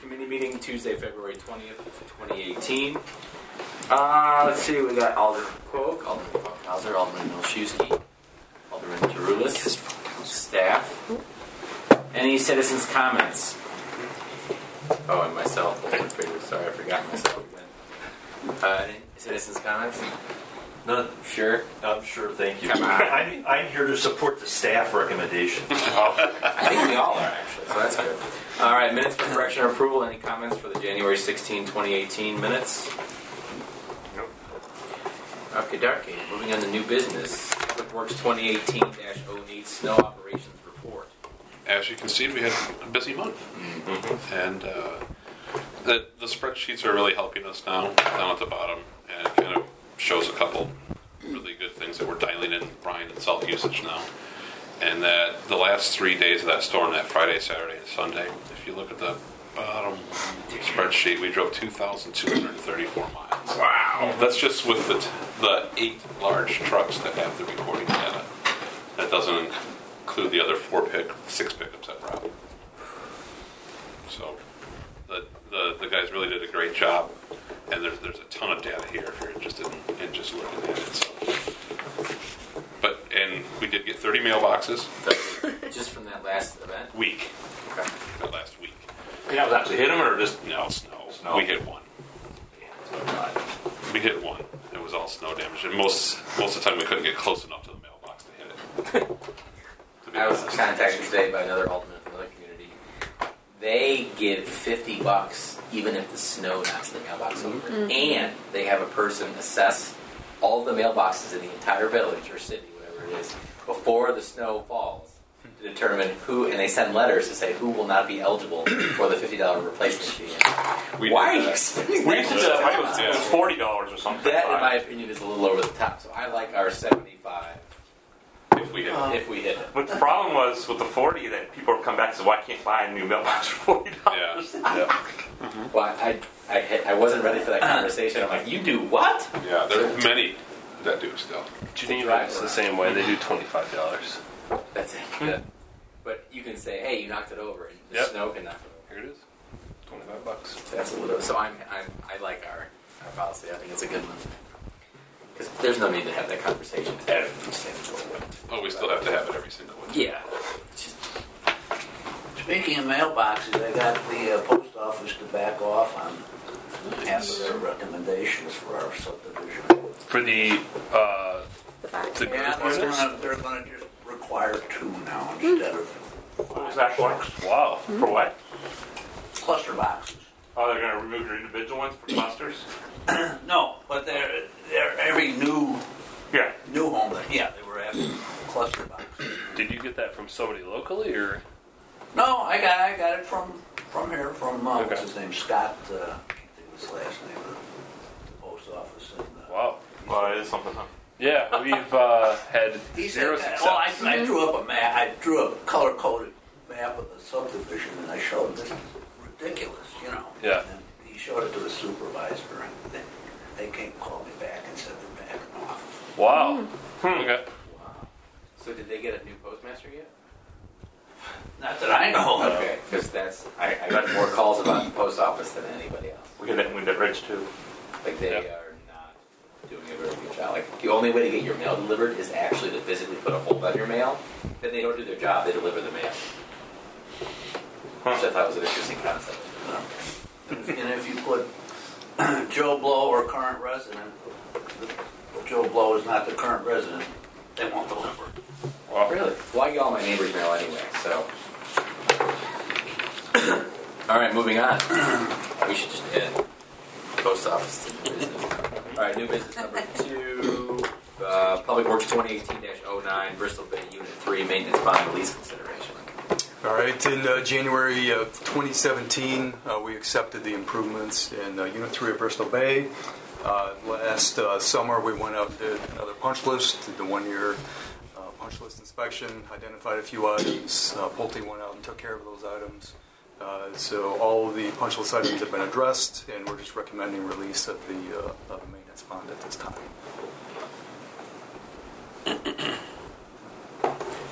committee meeting Tuesday, February 20th, 2018. Let's see, we got Alderman Quoke, Alderman Funkhauser, Alderman Milszewski, Alderman Tarulis, staff. Any citizens' comments? Oh, and myself, Alderman Fraser. Sorry, I forgot myself again. Any citizens' comments? None. Sure? I'm sure, thank you. Come on. I'm here to support the staff recommendation. I think we all are, actually, so that's good. All right, minutes for correction or approval. Any comments for the January 16, 2018 minutes? Nope. Okay, darky. Moving on to new business. Public Works 2018-08 snow operations report. As you can see, we had a busy month. And the spreadsheets are really helping us now, down at the bottom, and it kind of shows a couple really good things that we're dialing in brine and salt usage now. And that the last 3 days of that storm, that Friday, Saturday, and Sunday, if you look at the bottom spreadsheet, we drove 2,234 miles. Wow. That's just with the 8 large trucks that have the recording data. That doesn't include the other 6 pickups that brought. So the guys really did a great job, and there's a ton of data here if you're interested in just looking at it. So. And we did get 30 mailboxes. Just from that last event? Week. Okay. That last week. Yeah, was actually hit them or just No, snow. Snow. We hit one. We hit one. It was all snow damage, and most of the time we couldn't get close enough to the mailbox to hit it. I was contacted today by another alderman from another community. They give $50 even if the snow knocks the mailbox over. And they have a person assess all the mailboxes in the entire village or city, whatever it is, before the snow falls to determine who, and they send letters to say who will not be eligible for the $50 replacement fee. Why are you spending we that used much to, time it on was it? $40 or something. That, in my opinion, is a little over the top. So I like our 75 If we hit it. if we hit it. But the problem was with the 40 that people would come back and say, "Well, I can't buy a new mailbox for $40." Yeah. Well, I wasn't ready for that conversation. I'm like, you do what? Yeah, there are many that do still. Geneva is the same way. They do $25. That's it. Yeah. But you can say, hey, you knocked it over, and the Yep. snow can knock it over. Here it is. $25. That's a little. So I like our policy. I think it's a good one. Because there's no need to have that conversation every single week. Oh, we still have to have it every single week. Yeah. It's just, Speaking of mailboxes, I got the post office to back off on half of their recommendations for our subdivision. For the box. Yeah, they're gonna just require 2 now instead of What was that for? wow. For what? cluster boxes. Oh, they're going to remove your individual ones for clusters? No, but they're every new Yeah. home that they were after cluster boxes. Did you get that from somebody locally or? No, I got it from here from Okay. what's his name, Scott. I can't think of his last name. The post office. And, Wow. Well, it is something, huh? Yeah, we've had he zero said, success. well, I drew up a map. I drew a color-coded map of the subdivision, and I showed him this is ridiculous, you know. Yeah. And he showed it to the supervisor, and they came called me back and said they're backing off. Wow. Okay. so did they get a new postmaster yet? Not that I know of. Okay. Because I got more calls about the post office than anybody else. We did that when we did Ridge, too. Like they Yeah. are not doing a very good job. Like the only way to get your mail delivered is actually to physically put a hold on your mail. Then they don't do their job; they deliver the mail. Which I thought was an interesting concept. And if you put Joe Blow or current resident, Joe Blow is not the current resident, they won't deliver. Well, really? Well, I get all my neighbors' mail anyway, so. All right, moving on. We should just add post office to new business. All right, new business number 2, Public Works 2018-09, Bristol Bay Unit 3, maintenance bond lease consideration. All right, in January of 2017, we accepted the improvements in Unit 3 of Bristol Bay. Last summer, we went out and did another punch list, did the 1-year punch list inspection, identified a few items. Pulte went out and took care of those items. So all of the punch list items have been addressed, and we're just recommending release of the maintenance bond at this time.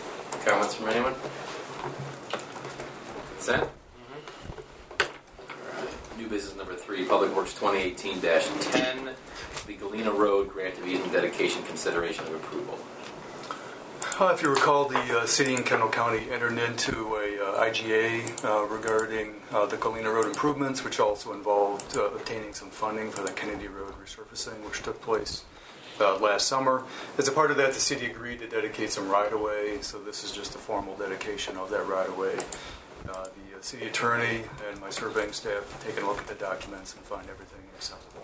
Comments from anyone? Consent? All New business number 3, Public Works 2018-10, the Galena Road grant of easement dedication consideration of approval. If you recall, the city and Kendall County entered into a IGA regarding the Galena Road improvements, which also involved obtaining some funding for the Kennedy Road resurfacing, which took place last summer. As a part of that, the city agreed to dedicate some right-of-way, so this is just a formal dedication of that right-of-way. The city attorney and my surveying staff have taken a look at the documents and find everything acceptable.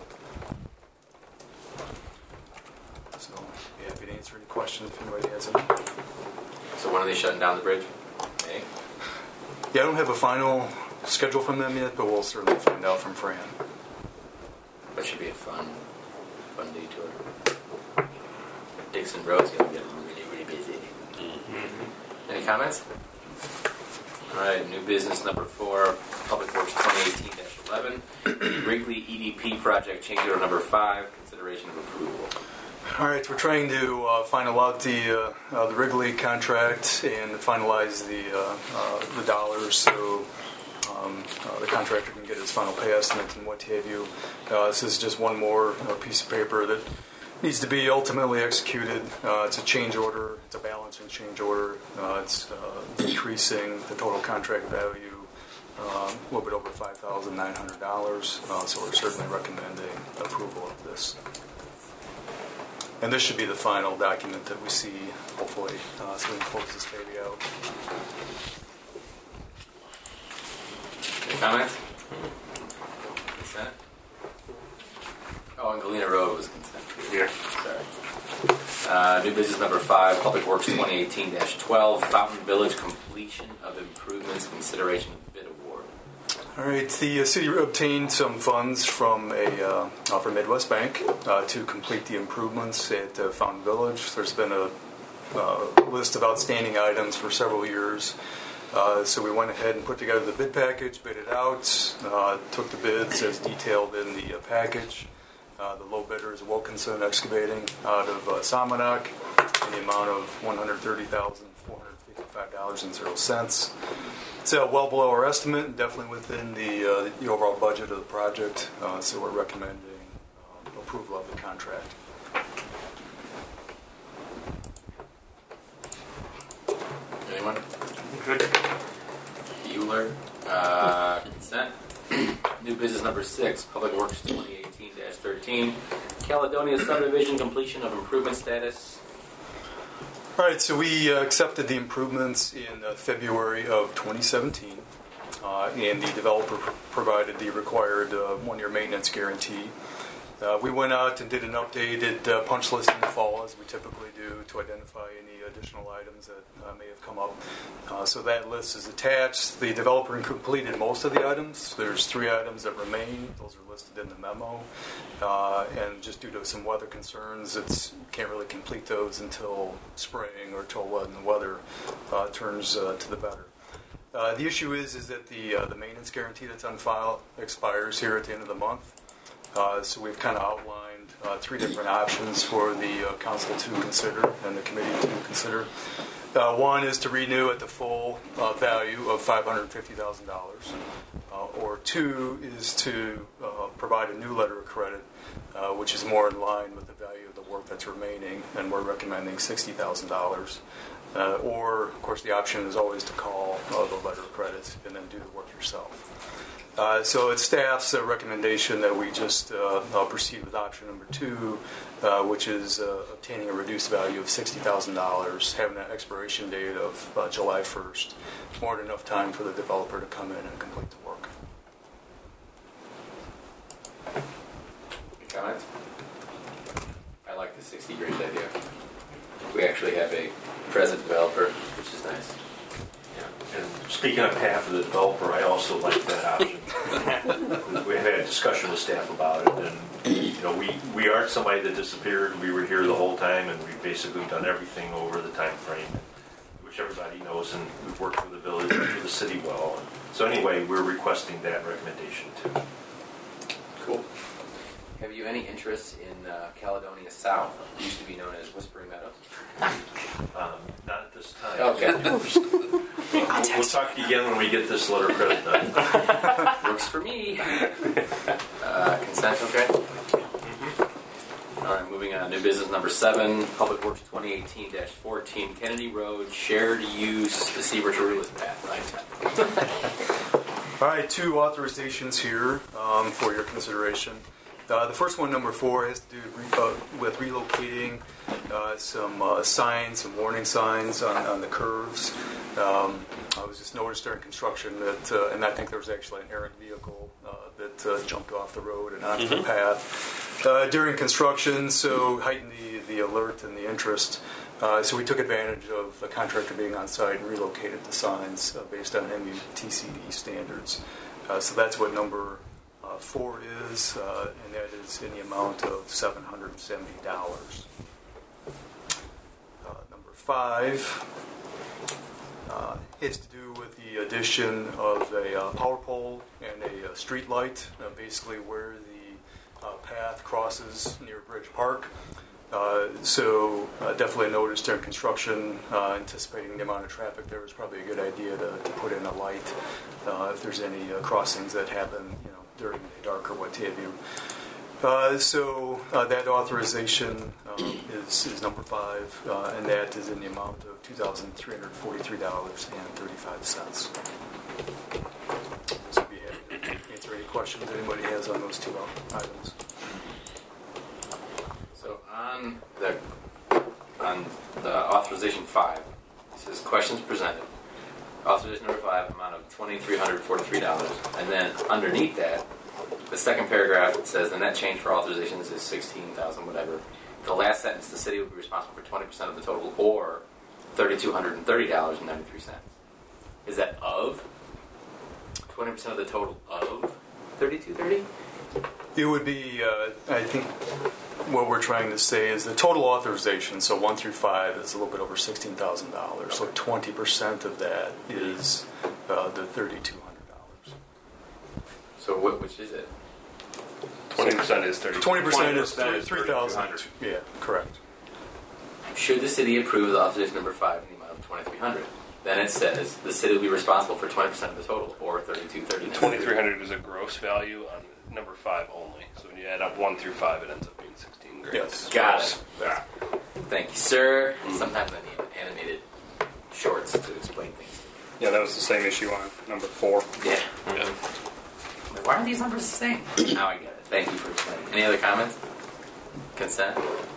So, be happy to answer any questions if anybody has any. So when are they shutting down the bridge? May? Yeah, I don't have a final schedule from them yet, but we'll certainly find out from Fran. That should be a fun detour. Dixon Road's going to get really, really busy. Any comments? All right, new business number 4, Public Works 2018-11, Wrigley EDP project change order number 5, consideration of approval. All right, we're trying to final out the Wrigley contract and finalize the dollars so the contractor can get his final pay estimate and what have you. This is just one more piece of paper that needs to be ultimately executed. It's a change order. It's a balancing change order. It's decreasing the total contract value a little bit over $5,900. So we're certainly recommending approval of this. And this should be the final document that we see, hopefully, so we can close this baby out. Any comments? Consent? Oh, and Galena Road was consent. Yeah. Sorry. New business number 5, Public Works 2018-12, Fountain Village completion of improvements, consideration of bid award. All right, the city obtained some funds from Midwest Bank to complete the improvements at Fountain Village. There's been a list of outstanding items for several years. So we went ahead and put together the bid package, bid it out, took the bids as detailed in the package. The low bidder is Wilkinson Excavating out of Somonauk in the amount of $130,455.00. It's well below our estimate, and definitely within the overall budget of the project, so we're recommending approval of the contract. Anyone? Good. Bueller. Consent. New business number 6, Public Works 2018-13, Caledonia subdivision completion of improvement status. All right, so we accepted the improvements in February of 2017, and the developer provided the required one-year maintenance guarantee. We went out and did an updated punch list in the fall, as we typically do, to identify any additional items that may have come up. So that list is attached. The developer completed most of the items. There's 3 items that remain. Those are listed in the memo. And just due to some weather concerns, can't really complete those until spring or till when the weather turns to the better. The issue is that the maintenance guarantee that's on file expires here at the end of the month. So we've kind of outlined 3 different options for the council to consider and the committee to consider. One is to renew at the full value of $550,000, or 2 is to provide a new letter of credit, which is more in line with the value of the work that's remaining, and we're recommending $60,000. Or, of course, the option is always to call the letter of credit and then do the work yourself. So it's staff's recommendation that we just proceed with option number 2, which is obtaining a reduced value of $60,000, having an expiration date of July 1st. More than enough time for the developer to come in and complete the work. Any comments? I like the 60 grand idea. We actually have a present developer, which is nice. And speaking on behalf of the developer, I also like that option. We've had a discussion with staff about it, and we aren't somebody that disappeared. We were here the whole time, and we've basically done everything over the time frame, which everybody knows, and we've worked with the village and with the city well. So anyway, we're requesting that recommendation too. Cool. Have you any interest in Caledonia South? It used to be known as Whispering Meadows. Not at this time. Okay. We'll talk to you again when we get this letter of credit done. Works for me. Consent, okay? All right, moving on. New business number 7, Public Works 2018-14, Kennedy Road, shared use, the Seabridge Lewis path. All right, 2 authorizations here for your consideration. The first one, number 4, has to do with relocating some signs, some warning signs on the curves. I was just noticed during construction that, and I think there was actually an errant vehicle that jumped off the road and onto the path during construction, so heightened the alert and the interest. So we took advantage of the contractor being on site and relocated the signs based on MUTCD standards. So that's what number 4 is, and that is in the amount of $770. Number 5 has to do with the addition of a power pole and a street light, basically where the path crosses near Bridge Park. So definitely noticed during construction, anticipating the amount of traffic, there was probably a good idea to put in a light if there's any crossings that happen, during the dark or what have you. So that authorization is number 5, and that is in the amount of $2,343.35. So be happy to answer any questions anybody has on those 2 items. So on the authorization 5, it says questions presented. Authorization number 5, amount of $2,343, and then underneath that, the second paragraph says the net change for authorizations is $16,000 whatever. The last sentence, the city will be responsible for 20% of the total, or $3,230.93. Is that of 20% of the total of $3,230? It would be, I think, what we're trying to say is the total authorization, so 1 through 5, is a little bit over $16,000. So 20% of that is the $3,200. So which is it? 20% is 30. 20% is 20% 3,000. Yeah, correct. Should the city approve the authorization number 5 in the amount of $2,300? Then it says the city will be responsible for 20% of the total, or $3,230. 2,300 is a gross value on number 5 only. So when you add up 1 through 5, it ends up being 16 grand. Yes. Got it. Thank you, sir. Sometimes I need animated shorts to explain things. Yeah, that was the same issue on number 4. Yeah. Yeah. Why are these numbers the same? Now I get it. Thank you for explaining. Any other comments? Consent?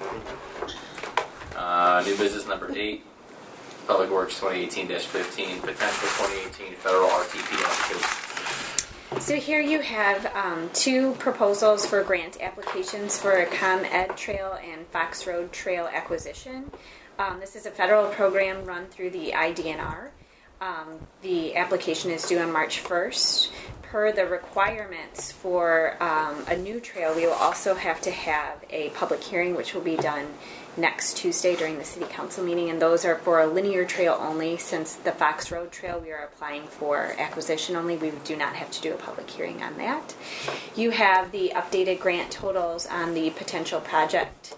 New business number 8, Public Works 2018-15, potential 2018 federal RTP application. So here you have 2 proposals for grant applications for ComEd Trail and Fox Road Trail acquisition. This is a federal program run through the IDNR. The application is due on March 1st. Per the requirements for a new trail, we will also have to have a public hearing, which will be done next Tuesday during the City Council meeting, and those are for a linear trail only. Since the Fox Road Trail we are applying for acquisition only, we do not have to do a public hearing on that. You have the updated grant totals on the potential project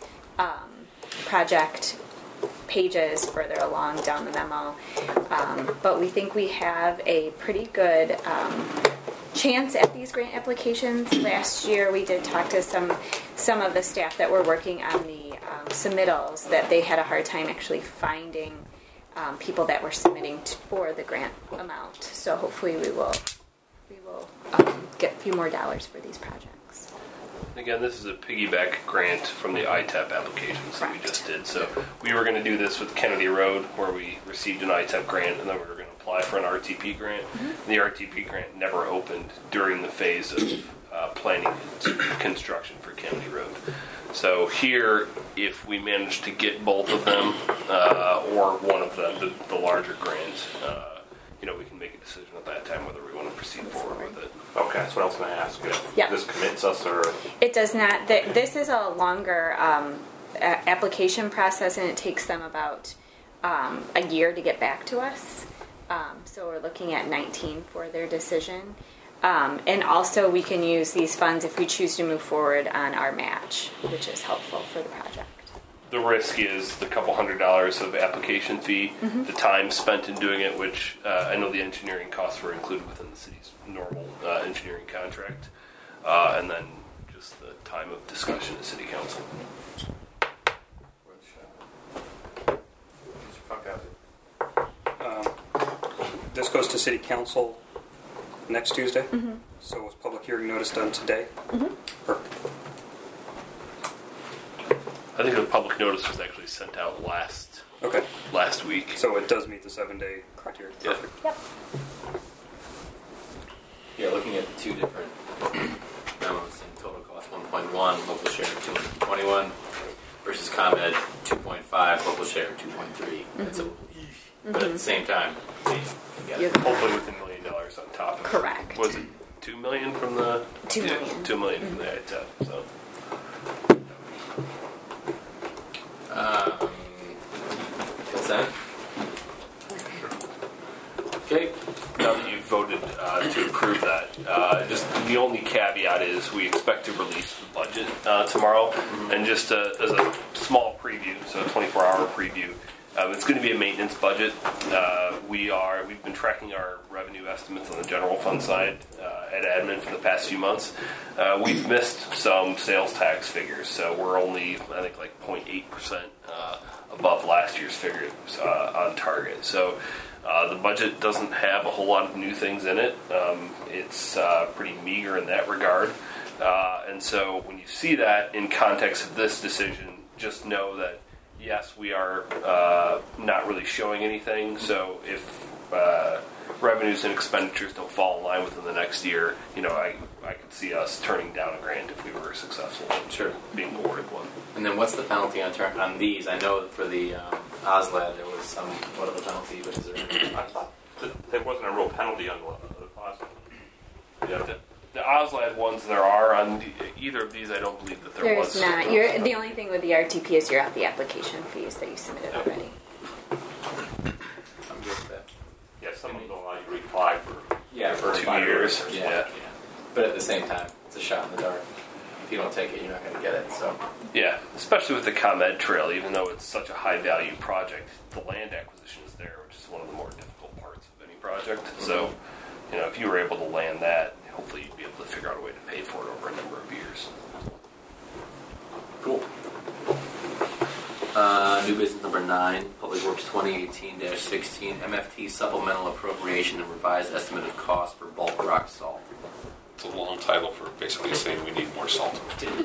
pages further along down the memo, but we think we have a pretty good chance at these grant applications. Last year we did talk to some of the staff that were working on the submittals, that they had a hard time actually finding people that were submitting for the grant amount. So hopefully we will get a few more dollars for these projects. Again, this is a piggyback grant from the ITEP applications that we just did. So we were going to do this with Kennedy Road, where we received an ITEP grant, and then we were going to apply for an RTP grant. Mm-hmm. The RTP grant never opened during the phase of planning and construction for Kennedy Road. So here, if we manage to get both of them, or one of them, the larger grants, we can make a decision at that time whether we want to proceed forward with it. Okay, that's what I was going to ask. Yeah. This commits us, or It does not. This is a longer application process, and it takes them about a year to get back to us. So we're looking at 19 for their decision. And also we can use these funds if we choose to move forward on our match, which is helpful for the project. The risk is the couple $100 of application fee, the time spent in doing it, which I know the engineering costs were included within the city's normal engineering contract, and then just the time of discussion at City Council. This goes to City Council next Tuesday. So was public hearing notice done today? Perfect. I think the public notice was actually sent out last week. So it does meet the 7-day criteria. Yeah. Perfect. Yep. Yeah, looking at the two different memos, saying total cost 1.1, local share 221, versus ComEd 2.5, local share 2.3. That's a, but at the same time, You're Hopefully with $1 million on top of it. correct. Was it $2 million from the $2 million. $2 million from the ITEP. So consent. Okay. now that you've voted to approve that, just the only caveat is we expect to release the budget tomorrow, and just as a small preview, so a 24-hour preview. It's going to be a maintenance budget. We've been tracking our revenue estimates on the general fund side at admin for the past few months. We've missed some sales tax figures, so we're only, I think, like 0.8% above last year's figures on target. So the budget doesn't have a whole lot of new things in it. It's pretty meager in that regard. And so when you see that in context of this decision, just know that yes, we are not really showing anything. So if revenues and expenditures don't fall in line within the next year, I could see us turning down a grant if we were successful in being awarded one. And then what's the penalty on these? I know for the OSLAD there was some, what other penalty, but is there any? I thought that there wasn't a real penalty on the deposit. Yeah. The OSLAD ones there are on either of these. I don't believe that there was. There's not. You're, the only thing with the RTP is you're at the application fees that you submitted already. I'm good with that. Yeah, some of them don't allow you to reply for. Yeah, for 2 5 years. Yeah. But at the same time, it's a shot in the dark. If you don't take it, you're not going to get it. So. Yeah, especially with the ComEd Trail, even though it's such a high value project, the land acquisition is there, which is one of the more difficult parts of any project. So, if you were able to land that, hopefully you'd be able to figure out a way to pay for it over a number of years. Cool. New business number 9, Public Works 2018-16, MFT supplemental appropriation and revised estimate of cost for bulk rock salt. It's a long title for basically saying we need more salt.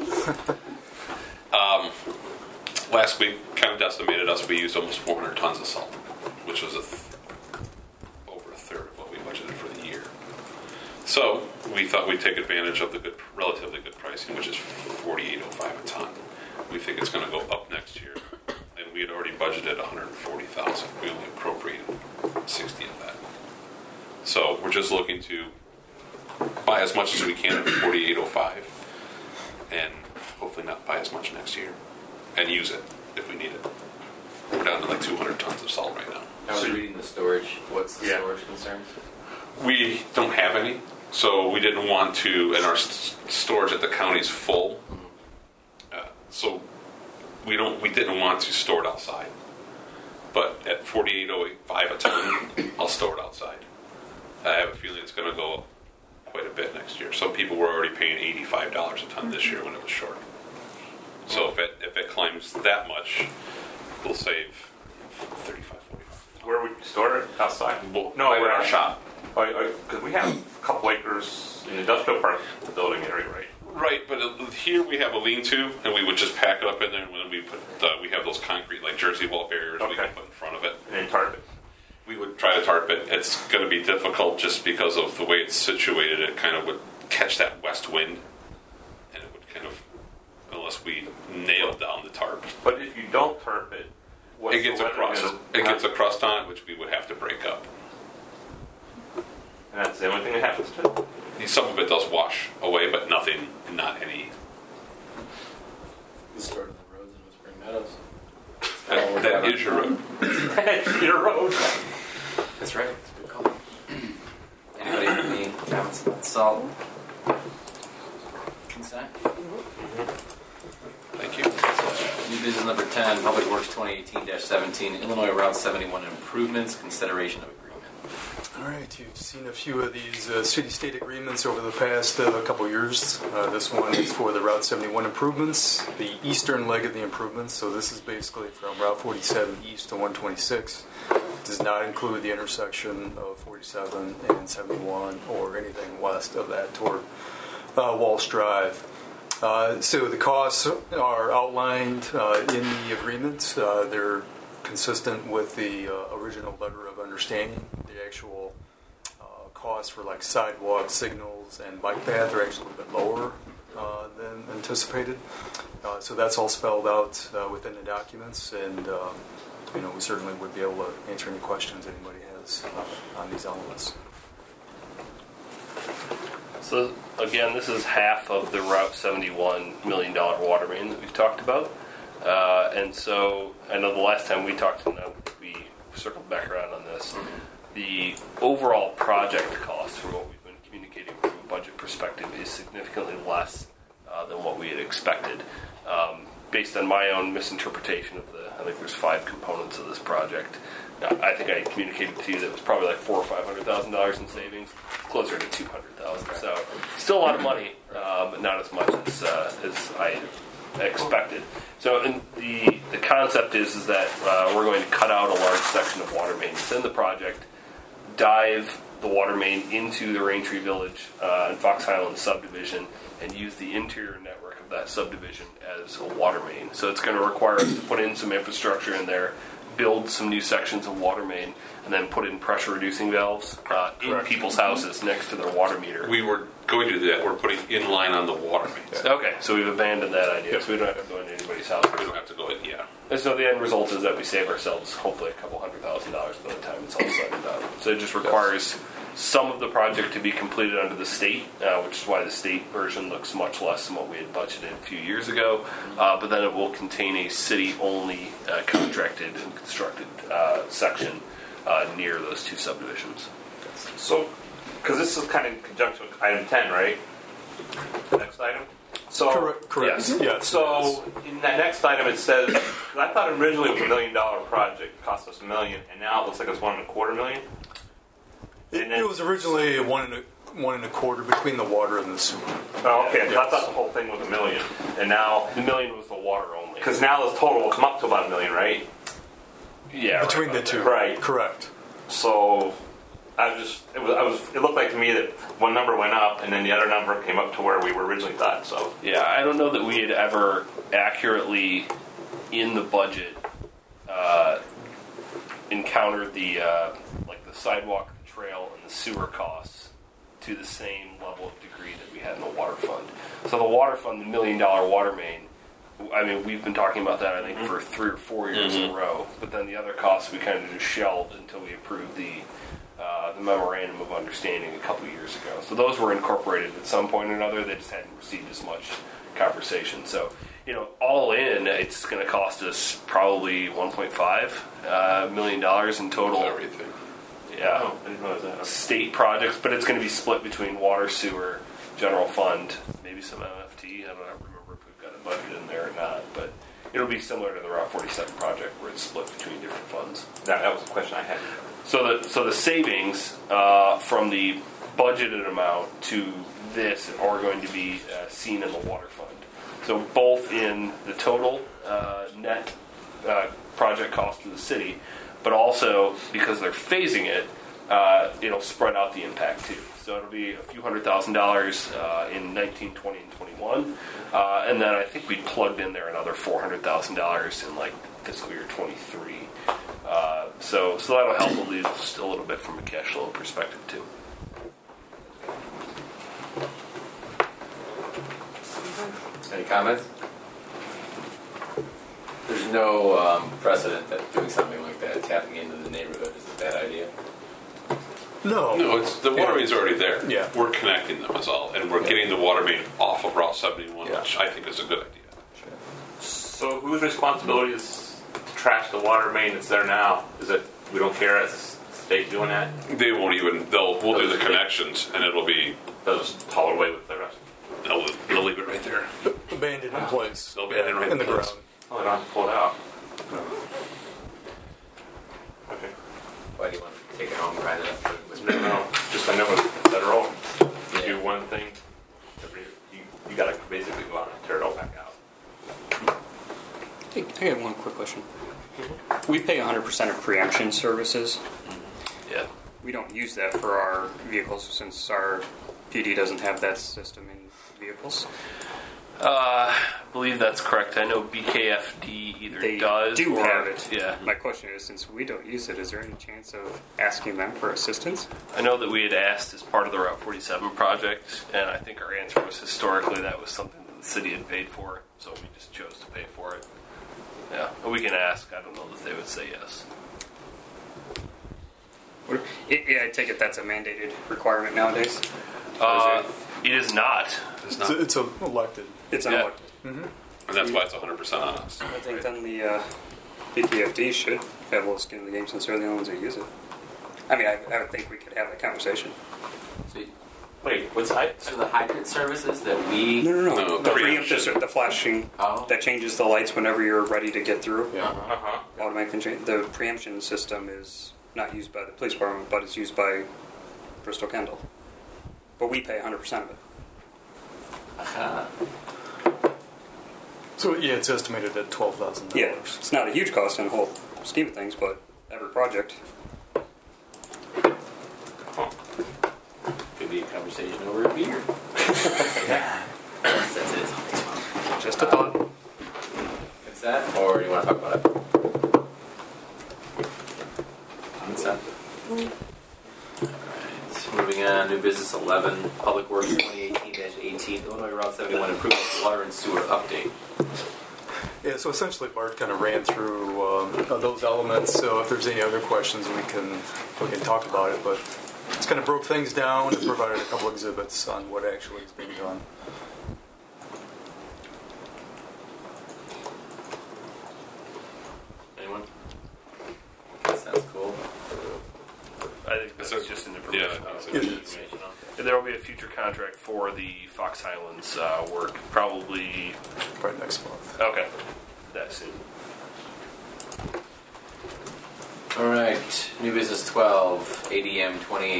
Last week, kind of decimated us. We used almost 400 tons of salt, which was over a third of what we budgeted for the year. So we thought we'd take advantage of the relatively good pricing, which is $48.05 a ton. We think it's going to go up next year, and we had already budgeted $140,000. We only appropriated 60 of that. So we're just looking to buy as much as we can at $48.05, and hopefully not buy as much next year, and use it if we need it. We're down to like 200 tons of salt right now. I was reading the storage. What's the storage concerns? We don't have any, so we didn't want to, and our storage at the county is full. So we didn't want to store it outside. But at $48.05 a ton, I'll store it outside. I have a feeling it's going to go up quite a bit next year. Some people were already paying $85 a ton this year when it was short. So if it climbs that much, we'll save $35, $45. Where would you store it? Outside? Well, no, in our shop. Because we have a couple acres in the industrial park building area, right? Right, but here we have a lean-to, and we would just pack it up in there. And when we put, we have those concrete like Jersey wall barriers we can put in front of it, and then tarp it. We would try to tarp it. It's going to be difficult just because of the way it's situated. It kind of would catch that west wind, and it would kind of, unless we nailed down the tarp. But if you don't tarp it, it gets a crust. It gets a crust on it, which we would have to break up. And that's the only thing that happens to it? Some of it does wash away, but not any. You stored in the roads in Whispering Meadows. That is your road. That's your road. That's right. That's a good call. Anybody have any comments about salt? Consent? Thank you. New business number 10, Public Works 2018-17, Illinois Route 71 improvements, consideration of agreement. All right, you've seen a few of these city-state agreements over the past couple years. This one is for the Route 71 improvements, the eastern leg of the improvements. So this is basically from Route 47 east to 126. It does not include the intersection of 47 and 71 or anything west of that toward Walsh Drive. So the costs are outlined in the agreement. They're consistent with the original letter of understanding. The actual costs for like sidewalk, signals, and bike path are actually a little bit lower than anticipated. So that's all spelled out within the documents, and we certainly would be able to answer any questions anybody has on these elements. So again, this is half of the Route 71 $1 million water main that we've talked about. And so I know the last time we talked, and we circled back around on this, the overall project cost from what we've been communicating from a budget perspective is significantly less than what we had expected. Based on my own misinterpretation of I think there's 5 components of this project. I think I communicated to you that it was probably like $400,000 or $500,000 in savings, closer to $200,000. So still a lot of money, but not as much as I expected. So the concept is that we're going to cut out a large section of water main within the project, dive the water main into the Raintree Village and Fox Highlands subdivision, and use the interior network of that subdivision as a water main. So it's going to require us to put in some infrastructure in there, build some new sections of water main, and then put in pressure reducing valves in people's houses next to their water meter. We were going to do that. We're putting in line on the water mains. Okay, so we've abandoned that idea. So we don't have to go into anybody's house. We don't have to go in, yeah. And so the end result is that we save ourselves hopefully a couple $100,000 by the time it's all said and done. So it just requires some of the project to be completed under the state, which is why the state version looks much less than what we had budgeted a few years ago. But then it will contain a city-only contracted and constructed section near those 2 subdivisions. So, because this is kind of in conjunction with item 10, right? The next item? So, Correct. Yes. So, in that next item it says, because I thought originally it was $1 million project, it cost us $1 million, and now it looks like it's $1.25 million. It was originally one and a quarter between the water and the sewer. Oh, okay. Yes. So I thought the whole thing was $1 million, and now The $1 million was the water only. because now the total will come up to about $1 million, right? Yeah, Between right the two. Right. Correct. So it looked like to me that one number went up, and then the other number came up to where we were originally thought. So Yeah, I don't know that we had ever accurately, in the budget, encountered the sidewalk, the trail, and the sewer costs to the same level of degree that we had in the water fund. So the water fund, the $1 million water main, I mean, we've been talking about that, I think, for 3 or 4 years in a row. But then the other costs we kind of just shelved until we approved the memorandum of understanding a couple years ago. So those were incorporated at some point or another. They just hadn't received as much conversation. So, all in, it's going to cost us probably $1.5 million in total. Everything. Yeah. oh, I didn't realize that. State projects, but it's going to be split between water, sewer, general fund, maybe some MFT. I don't remember if we've got a budget in there or not, but it'll be similar to the Route 47 project where it's split between different funds. That was the question I had. So the savings from the budgeted amount to this are going to be seen in the water fund. So both in the total net project cost to the city, but also because they're phasing it, it'll spread out the impact too. So it'll be a few $100,000 in 19, 20, and 21, and then I think we plugged in there another $400,000 in like fiscal year 23. So that'll help at least a little bit from a cash flow perspective too. Any comments? There's no precedent that doing something like that, tapping into the neighborhood, is a bad idea. No. No, it's the water main's already there. Yeah. We're connecting them is all. And we're getting the water main off of Route 71, which I think is a good idea. So whose responsibility is to trash the water main that's there now? Is it we don't care as a state doing that? They won't even, we'll do the connections and it'll be, They'll just haul it away with the rest. they'll leave it right there. Abandoned in place. They'll abandon right in the place. ground. Oh, they don't have to pull it out. Okay. Why do you want to take it home, grind it up, put it with one thing, you got to basically go out and tear it all back out. Hey, I got one quick question. We pay 100% of preemption services. Yeah. We don't use that for our vehicles since our PD doesn't have that system in vehicles. I believe that's correct. I know BKFD either They does do or have it. Yeah. My question is, since we don't use it, is there any chance of asking them for assistance? I know that we had asked as part of the Route 47 project, and I think our answer was historically that was something that the city had paid for, so we just chose to pay for it. Yeah, and we can ask. I don't know that they would say yes. Yeah, I take it that's a mandated requirement nowadays? It is not. It's not. It's elected. It's Yeah. unelected. And that's why it's 100% on us. I think then the BPFD should have a little skin in the game since they're the only ones that use it. I mean, I would think we could have that conversation. Wait, what's I? So the hydrant services that we... No. No, The preemption. preemptive, the flashing Oh. that changes the lights whenever you're ready to get through. Yeah. Uh-huh. Automatically change. The preemption system is not used by the police department, but it's used by Bristol Kendall. But we pay 100% of it. So yeah, it's estimated at $12,000. Yeah, it's not a huge cost in the whole scheme of things, but every project. Could be a conversation over a beer. That's it. Just a thought. What's that? Or do you want to talk about it? What's that? Alright, moving on, new business 11, Public Works 2018-18, Illinois Route 71 improvements, water and sewer update. Yeah, so essentially Bart kind of ran through those elements. So if there's any other questions, we can talk about it. But it's kind of broke things down and provided a couple exhibits on what actually is being done. Anyone? Sounds cool. I think that's just an information. Yeah, I was It thinking- is. Information on. And there will be a future contract for the Fox Highlands work, probably. Probably next month. Okay, that soon. Alright, new business 12, ADM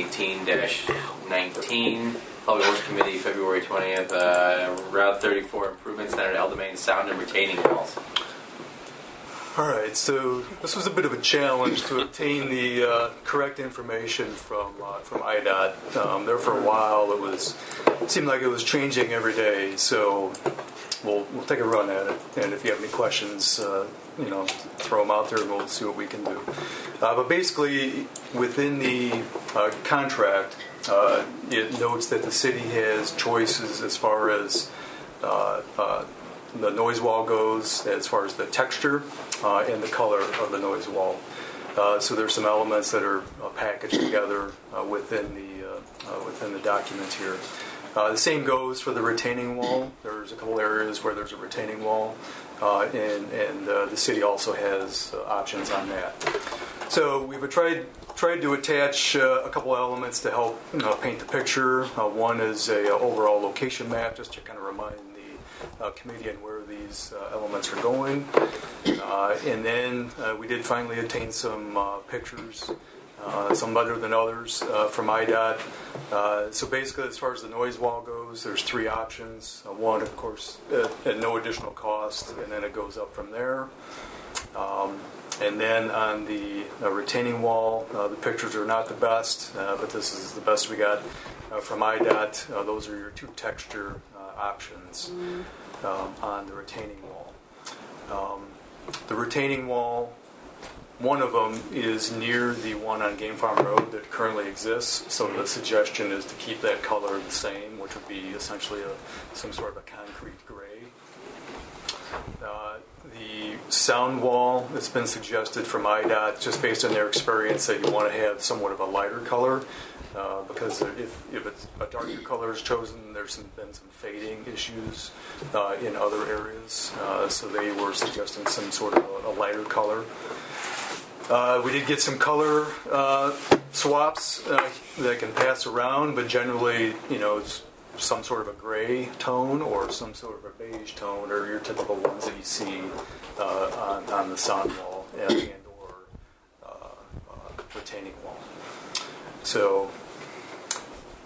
2018-19, Public Works Committee, February 20th, Route 34 improvements, Center Eldamain sound and retaining walls. All right, so this was a bit of a challenge to obtain the correct information from IDOT. There for a while, it seemed like it was changing every day. So we'll take a run at it, and if you have any questions, throw them out there, and we'll see what we can do. But basically, within the contract, it notes that the city has choices as far as the noise wall goes, as far as the texture and the color of the noise wall. So there's some elements that are packaged together within the document here. The same goes for the retaining wall. There's a couple areas where there's a retaining wall, and the city also has options on that. So we've tried to attach a couple elements to help paint the picture. One is a overall location map, just to kind of remind the committee on where these elements are going. And then we did finally obtain some pictures, some better than others, from IDOT. So basically, as far as the noise wall goes, there's three options. One, of course, at no additional cost, and then it goes up from there. And then on the retaining wall, the pictures are not the best, but this is the best we got from IDOT. Those are your two texture options on the retaining wall. The retaining wall, one of them is near the one on Game Farm Road that currently exists, so the suggestion is to keep that color the same, which would be essentially some sort of a concrete gray. The sound wall that's been suggested from IDOT, just based on their experience, that you want to have somewhat of a lighter color, because if it's a darker color is chosen, there's been some fading issues in other areas, so they were suggesting some sort of a lighter color. We did get some color swaps that can pass around, but generally, it's some sort of a gray tone or some sort of a beige tone, or your typical ones that you see on the sound wall and or retaining wall. So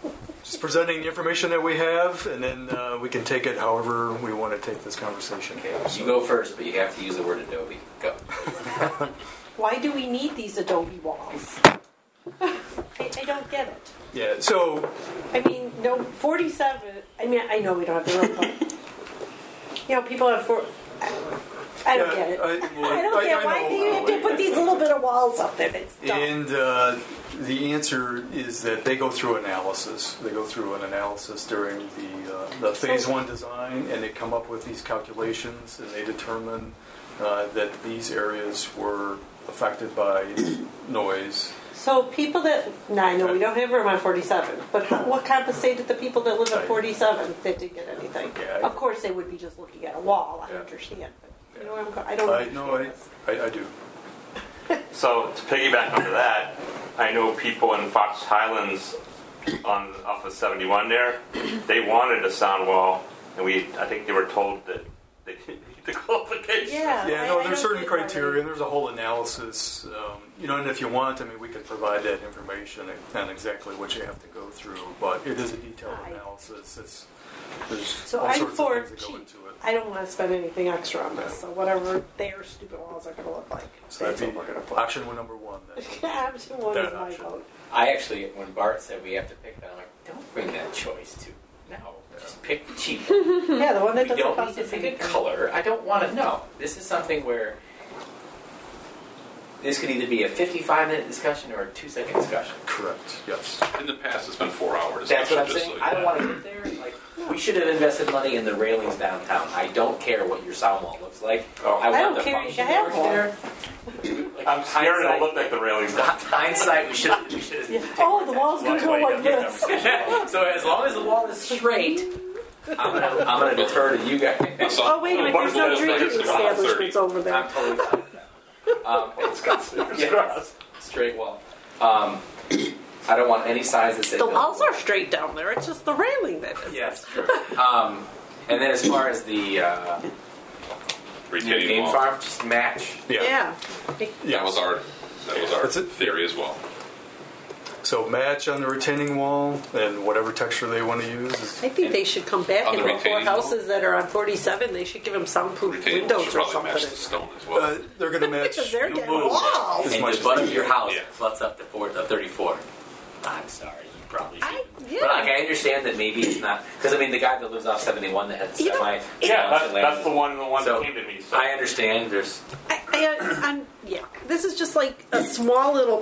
just presenting the information that we have, and then we can take it however we want to take this conversation. Okay, you go first, but you have to use the word Adobe. Go. Why do we need these Adobe walls? I don't get it. Yeah, so I mean, no, 47. I mean, I know we don't have the room, but people have I don't get it. I don't get why do you have to put these little bit of walls up there? It's dumb. And the answer is that they go through analysis. They go through an analysis during the phase 1 design, and they come up with these calculations, and they determine that these areas were affected by noise. So people that, now I know we don't have room on 47, but what compensated the people that live at 47 that didn't get anything? Yeah, of course they would be just looking at a wall, I understand. But you know where I'm going? I don't understand this. I do. So to piggyback onto that, I know people in Fox Highlands off of 71 there, they wanted a sound wall, and I think they were told that they didn't meet the qualifications. Yeah, no, there's certain criteria, and there's a whole analysis. And if you want, we can provide that information on exactly what you have to go through. But it is a detailed analysis. There's all I'm sorts for of things that go into it. I don't want to spend anything extra on this, so whatever their stupid walls are going to look like, So that's that'd what we're be going to put. option number 1. Then. Option 1 That is my option. vote. I actually, when Bart said we have to pick that, I'm like, don't bring that choice to. No, just pick the cheap one. Yeah, the one that You doesn't don't cost need to us pick a anything. color. I don't want to know. This is something where this could either be a 55-minute discussion or a 2-second discussion. Correct. Yes. In the past, it's been 4 hours. That's what I'm just saying. like I don't that. want to get there. Like, we should have invested money in the railings downtown. I don't care what your sound wall looks like. Oh. I want don't the care. You function should have work one. there. Like, I'm scared it'll hindsight- look like the railings. Hindsight, we should have. Oh, the wall's going to go like this. So as long as the wall is straight, I'm gonna defer to you guys. So, Oh, wait a minute, there's no drinking establishments over there. I'm totally fine with that. It's got Straight wall. I don't want any signs that say The no. walls are straight down there, it's just the railing that is. Yes, true. And then as far as the retaining game wall. farm, just match. Yeah. That was our That's it. theory as well. So match on the retaining wall, and whatever texture they want to use. I think they should come back On and the look for retaining wall? houses that are on 47. They should give them soundproof Retaining wall windows should or probably match the something. stone as well. They're going to match. Because they're getting move. walls. As And much the as butt they of your can. house Yeah. butts up to 34. I'm sorry, you probably should. Yeah. But I understand that maybe it's not because the guy that lives off 71 that had the You know, semi. Yeah, that's the one So, that came to me. So. I understand. There's Yeah. This is just like a small little.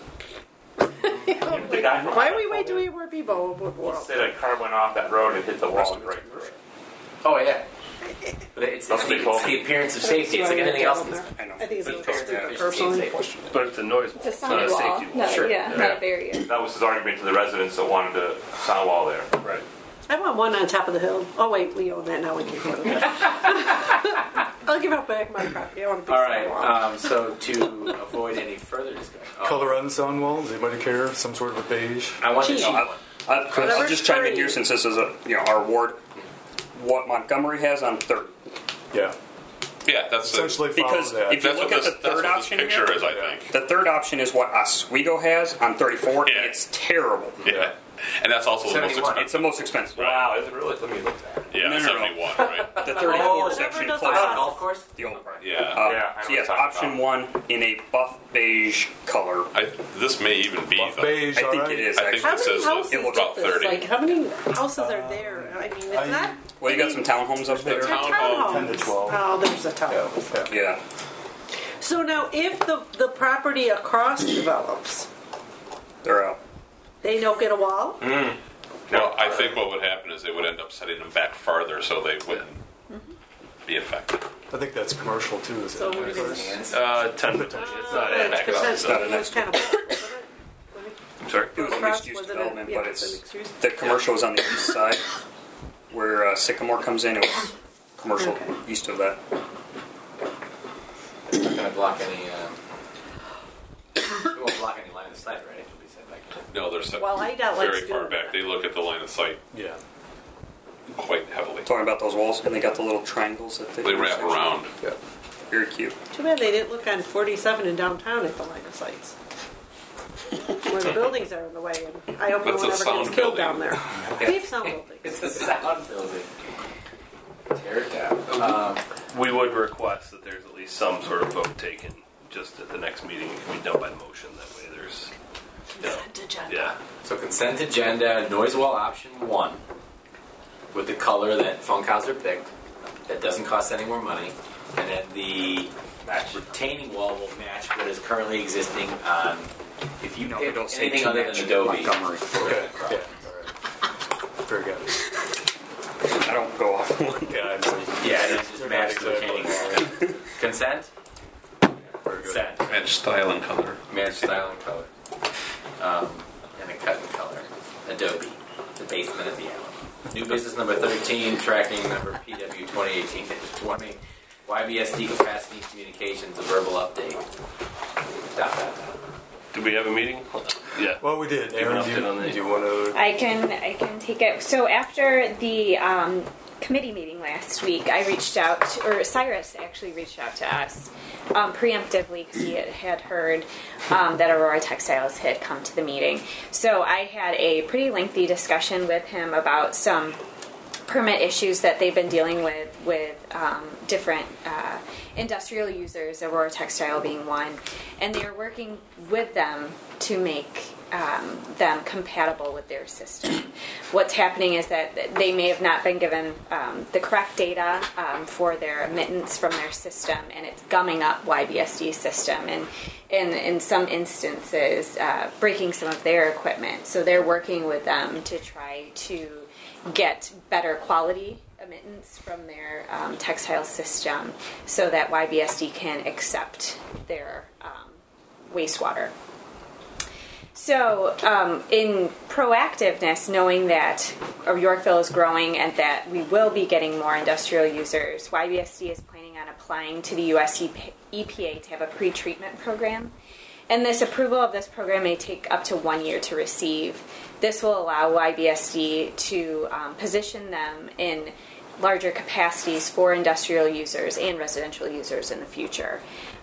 The guy from Why are we waiting till we were people would He world? said a car went off that road and hit the wall right through it. oh yeah. But it's That's what they told the me. appearance of safety. It's like anything else. I know. I think it's The a appearance of little efficiency and personally. safety. But it's a noise wall. The It's not sound a wall. safety wall. No, Sure. yeah, Yeah. not a barrier. That was his argument to the residents that wanted a sound wall there. Right. I want one on top of the hill. Oh wait, we own that now. We can't go to that. I'll give out back my property. I want a big All sidewalk. right. So to avoid any further discussion, Color on the sound wall. Does anybody care? Some sort of a beige. I want the Cheap. cheap one. I'll just chime in here since this is our ward. What Montgomery has on 3rd. Yeah. Yeah, that's Essentially follow Because that. if you that's look what at this, the that's third what this option picture here, is, I think. the third option is what Oswego has on 34, Yeah. and it's terrible. Yeah, and that's also the most 71. expensive. It's the most expensive. Wow, is it really? Let me look at it. Yeah, No. 71, right? The 34 Oh, section never close does to Golf course. the old part. Yeah. Yeah, I know So yes, what you're option talking 1 in a buff beige color. This may even be Buff the, beige. I think all right. it is. I think How this many is houses it looks get about this? 30. Like, how many houses are there? I mean, it's not. Well, you got some townhomes up there. The They're townhome, 10 to 12. Oh, there's a town. Yeah. Yeah. So now, if the property across develops, They're out. they don't get a wall. Well, I think what would happen is they would end up setting them back farther so they wouldn't be affected. I think that's commercial too. Is So it? we're gonna- 10 to 20. It's not It's back potential. up. It's not an It was kind of wasn't it? Sorry. It was a Across, mixed-use wasn't it? development, Yeah, but it's a it's mixed use. the commercial is on the east side, where Sycamore comes in. It was commercial Okay. east of that. It's not going to block any. It won't block any line of sight, right? It'll be set back. No, they're set Well, IDOT very likes far doing back. They look at the line of sight Yeah. quite heavily. Talking about those walls, and they got the little triangles that They wrap around. Yeah. Very cute. Too bad they didn't look on 47 in downtown at the line of sights. where the buildings are in the way, and I hope no That's one a ever sound gets killed building. down there. Keep sound building. It's a sound building. Tear it down. We would request that there's at least some sort of vote taken just at the next meeting. It can be done by motion. That way there's... Consent agenda. Yeah. So consent agenda, noise wall option 1, with the color that Funkhauser picked. That doesn't cost any more money. And then the retaining wall will match what is currently existing on, if you pick don't say anything to other match than Adobe. Montgomery. Okay. Yeah. All right. Very good. I don't go off one. Yeah, I know. Yeah, and then just match the retaining wall. Consent? Very good. Consent. Match style and color. Match style and color. And a cut and color. Adobe. The basement of the alley. New business number 13, tracking number PW 2018-20. YBSD capacity communications, a verbal update. Dot, dot, dot. Do we have a meeting? Yeah. Well, we did. Aaron, do update on that. you want to? I can take it. So after the committee meeting last week, I reached out, or Cyrus actually reached out to us preemptively because he had heard that Aurora Textiles had come to the meeting. So I had a pretty lengthy discussion with him about some permit issues that they've been dealing with different industrial users, Aurora Textile being one, and they are working with them to make them compatible with their system. What's happening is that they may have not been given the correct data for their emittance from their system, and it's gumming up YBSD's system, and in some instances breaking some of their equipment. So they're working with them to try to get better quality emittance from their textile system so that YBSD can accept their wastewater. So in proactiveness, knowing that Yorkville is growing and that we will be getting more industrial users, YBSD is planning on applying to the US EPA to have a pre-treatment program. And this approval of this program may take up to 1 year to receive. This will allow YBSD to position them in larger capacities for industrial users and residential users in the future.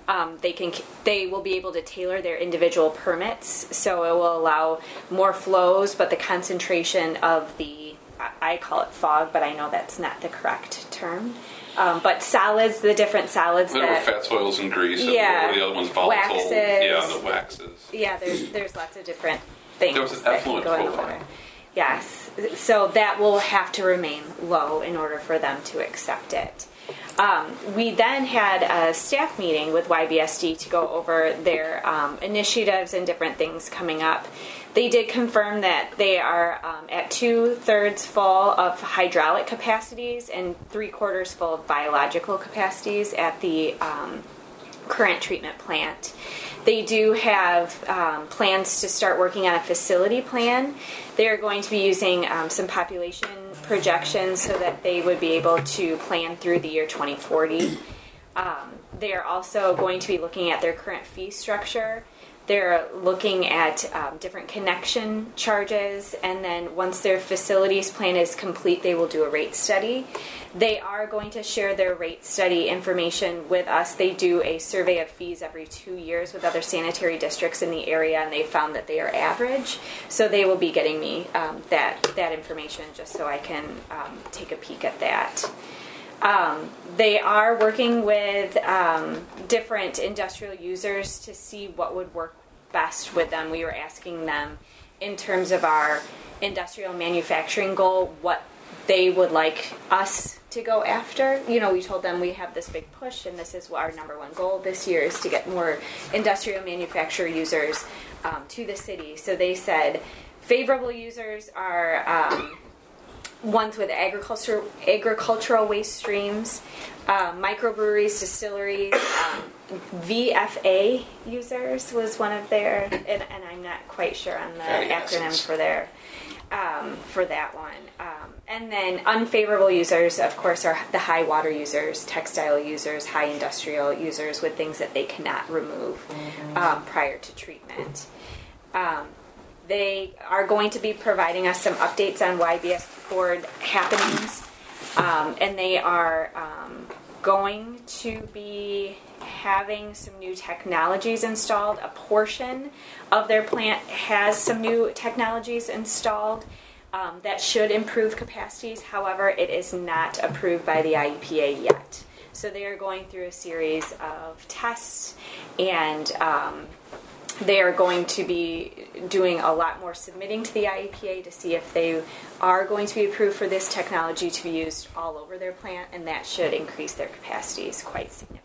They will be able to tailor their individual permits, so it will allow more flows, but the concentration of the, I call it fog, but I know that's not the correct term. But solids, the different solids There were fats, oils, and grease. Yeah. And the other one's volatile. Waxes. Yeah, the waxes. Yeah, there's lots of different things There was an that can effluent go in the profile. water. Yes, so that will have to remain low in order for them to accept it. We then had a staff meeting with YBSD to go over their initiatives and different things coming up. They did confirm that they are at 2/3 full of hydraulic capacities and 3/4 full of biological capacities at the current treatment plant. They do have plans to start working on a facility plan. They are going to be using some population projections so that they would be able to plan through the year 2040. They are also going to be looking at their current fee structure. They're looking at different connection charges, and then once their facilities plan is complete, they will do a rate study. They are going to share their rate study information with us. They do a survey of fees every 2 years with other sanitary districts in the area, and they found that they are average. So they will be getting me that information just so I can take a peek at that. They are working with different industrial users to see what would work best with them. We were asking them in terms of our industrial manufacturing goal, what they would like us to go after. You know, we told them we have this big push and this is what our number one goal this year is to get more industrial manufacturer users to the city. So they said favorable users are ones with agricultural waste streams, microbreweries, distilleries, VFA users was one of their, and I'm not quite sure on the acronym for their for that one. And then unfavorable users, of course, are the high water users, textile users, high industrial users with things that they cannot remove prior to treatment. They are going to be providing us some updates on YBS board happenings, and they are going to be having some new technologies installed. A portion of their plant has some new technologies installed that should improve capacities. However, it is not approved by the IEPA yet. So they are going through a series of tests, and they are going to be doing a lot more submitting to the IEPA to see if they are going to be approved for this technology to be used all over their plant, and that should increase their capacities quite significantly.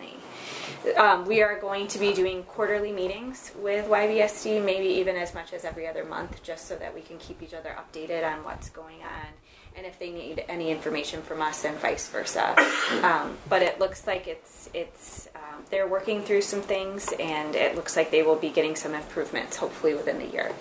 We are going to be doing quarterly meetings with YBSD, maybe even as much as every other month, just so that we can keep each other updated on what's going on, and if they need any information from us and vice versa. But it looks like they're working through some things, and it looks like they will be getting some improvements, hopefully within the year.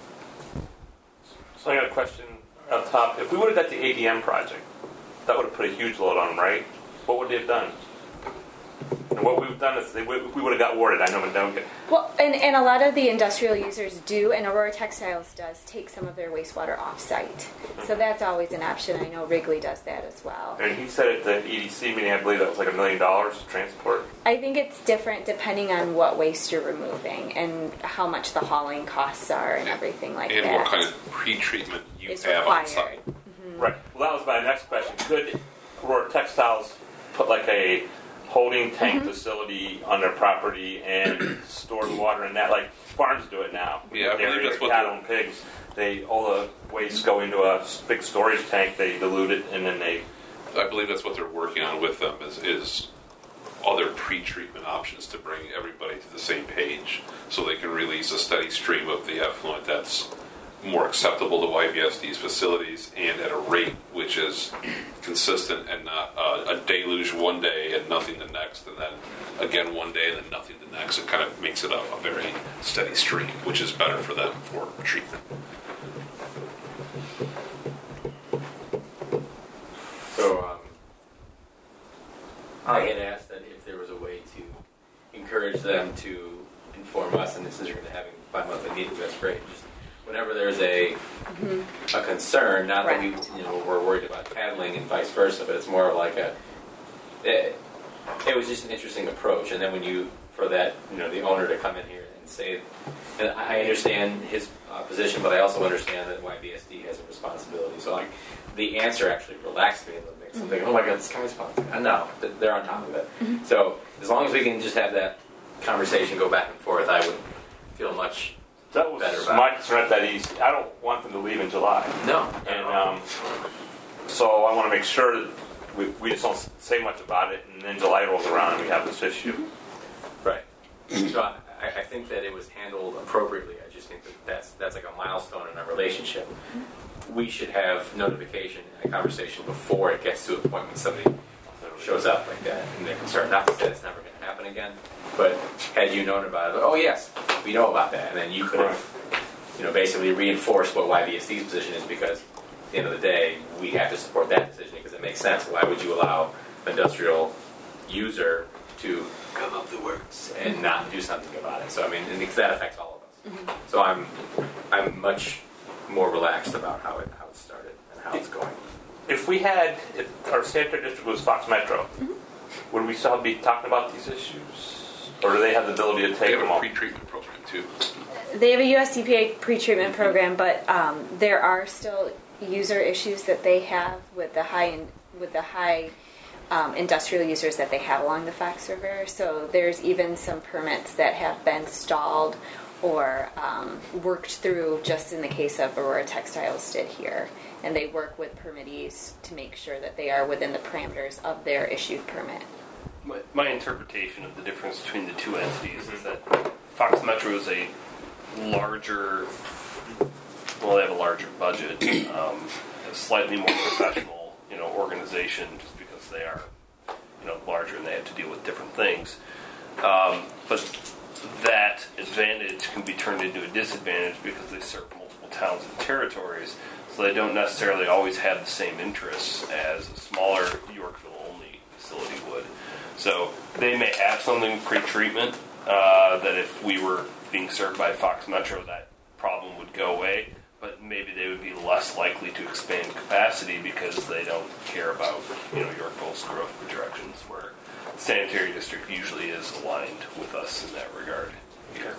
So I got a question up top. If we would have got the ADM project, that would have put a huge load on them, right? What would they have done? And what we've done is, if we would have got awarded, I know we don't get. Well, and a lot of the industrial users do, and Aurora Textiles does, take some of their wastewater off-site. So that's always an option. I know Wrigley does that as well. And he said at the EDC meeting, I believe that was like $1 million to transport. I think it's different depending on what waste you're removing and how much the hauling costs are and everything like that. And what kind of pre-treatment you Is have required. on site. Mm-hmm. Right. Well, that was my next question. Could Aurora Textiles put like a holding tank facility on their property and store the water in that, like farms do it now? Yeah, I believe Dairy, that's what cattle and pigs. All the waste go into a big storage tank. They dilute it, and then they. I believe that's what they're working on with them is other pre-treatment options to bring everybody to the same page, so they can release a steady stream of the effluent that's more acceptable to YBSD's facilities and at a rate which is consistent and not a deluge one day and nothing the next, and then again one day and then nothing the next. It kind of makes it a very steady stream, which is better for them for treatment. So I had asked that if there was a way to encourage them to inform us, and since you're going to having bi-monthly meetings, that's great. Just whenever there's a concern, not that we we're worried about paddling and vice versa, but it's more of like it was just an interesting approach. And then when the owner to come in here and say, and I understand his position, but I also understand that YBSD has a responsibility. So like the answer actually relaxed me a little bit. So I'm thinking, oh my God, this guy's sponsored. I know they're on top of it. So as long as we can just have that conversation go back and forth, I would feel much. That was my concern at that east. I don't want them to leave in July. No. And so I want to make sure that we just don't say much about it, and then July rolls around and we have this issue. Right. So I think that it was handled appropriately. I just think that that's like a milestone in our relationship. We should have notification and a conversation before it gets to a point when somebody shows up like that and they're concerned. Not to say it's never going to happen again, but had you known about it, oh yes, we know about that, and then you could have, basically reinforced what YBSD's position is, because at the end of the day, we have to support that decision because it makes sense. Why would you allow an industrial user to come up the works and not do something about it? So I mean, because that affects all of us. So I'm much more relaxed about how it started and how it's going. If our sanitary district was Fox Metro, would we still be talking about these issues? Or do they have the ability to take them all? They have a pre-treatment program too. They have a USDPA pre-treatment program, but there are still user issues that they have with the high industrial users that they have along the Fox River. So there's even some permits that have been stalled or worked through, just in the case of Aurora Textiles did here. And they work with permittees to make sure that they are within the parameters of their issued permit. My interpretation of the difference between the two entities is that Fox Metro is a larger, they have a larger budget, a slightly more professional, organization, just because they are, larger and they have to deal with different things. But that advantage can be turned into a disadvantage because they serve multiple towns and territories, so they don't necessarily always have the same interests as a smaller Yorkville-only facility would. So they may have something pre-treatment that if we were being served by Fox Metro, that problem would go away. but maybe they would be less likely to expand capacity because they don't care about, Yorkville's growth projections, where sanitary district usually is aligned with us in that regard here.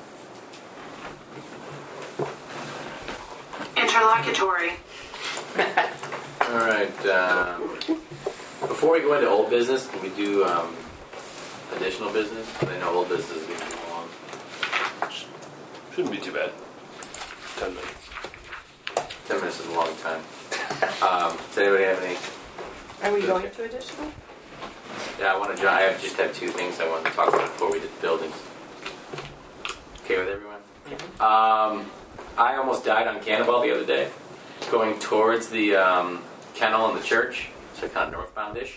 Interlocutory. All right. Before we go into old business, can we do additional business? I know old business is going to be long. Shouldn't be too bad. 10 minutes. 10 minutes is a long time. Does anybody have any? Are we going to additional? Yeah, I just have two things I want to talk about before we did the buildings. Okay with everyone? Mm-hmm. I almost died on Cannonball the other day, going towards the kennel and the church, so kind of northbound-ish.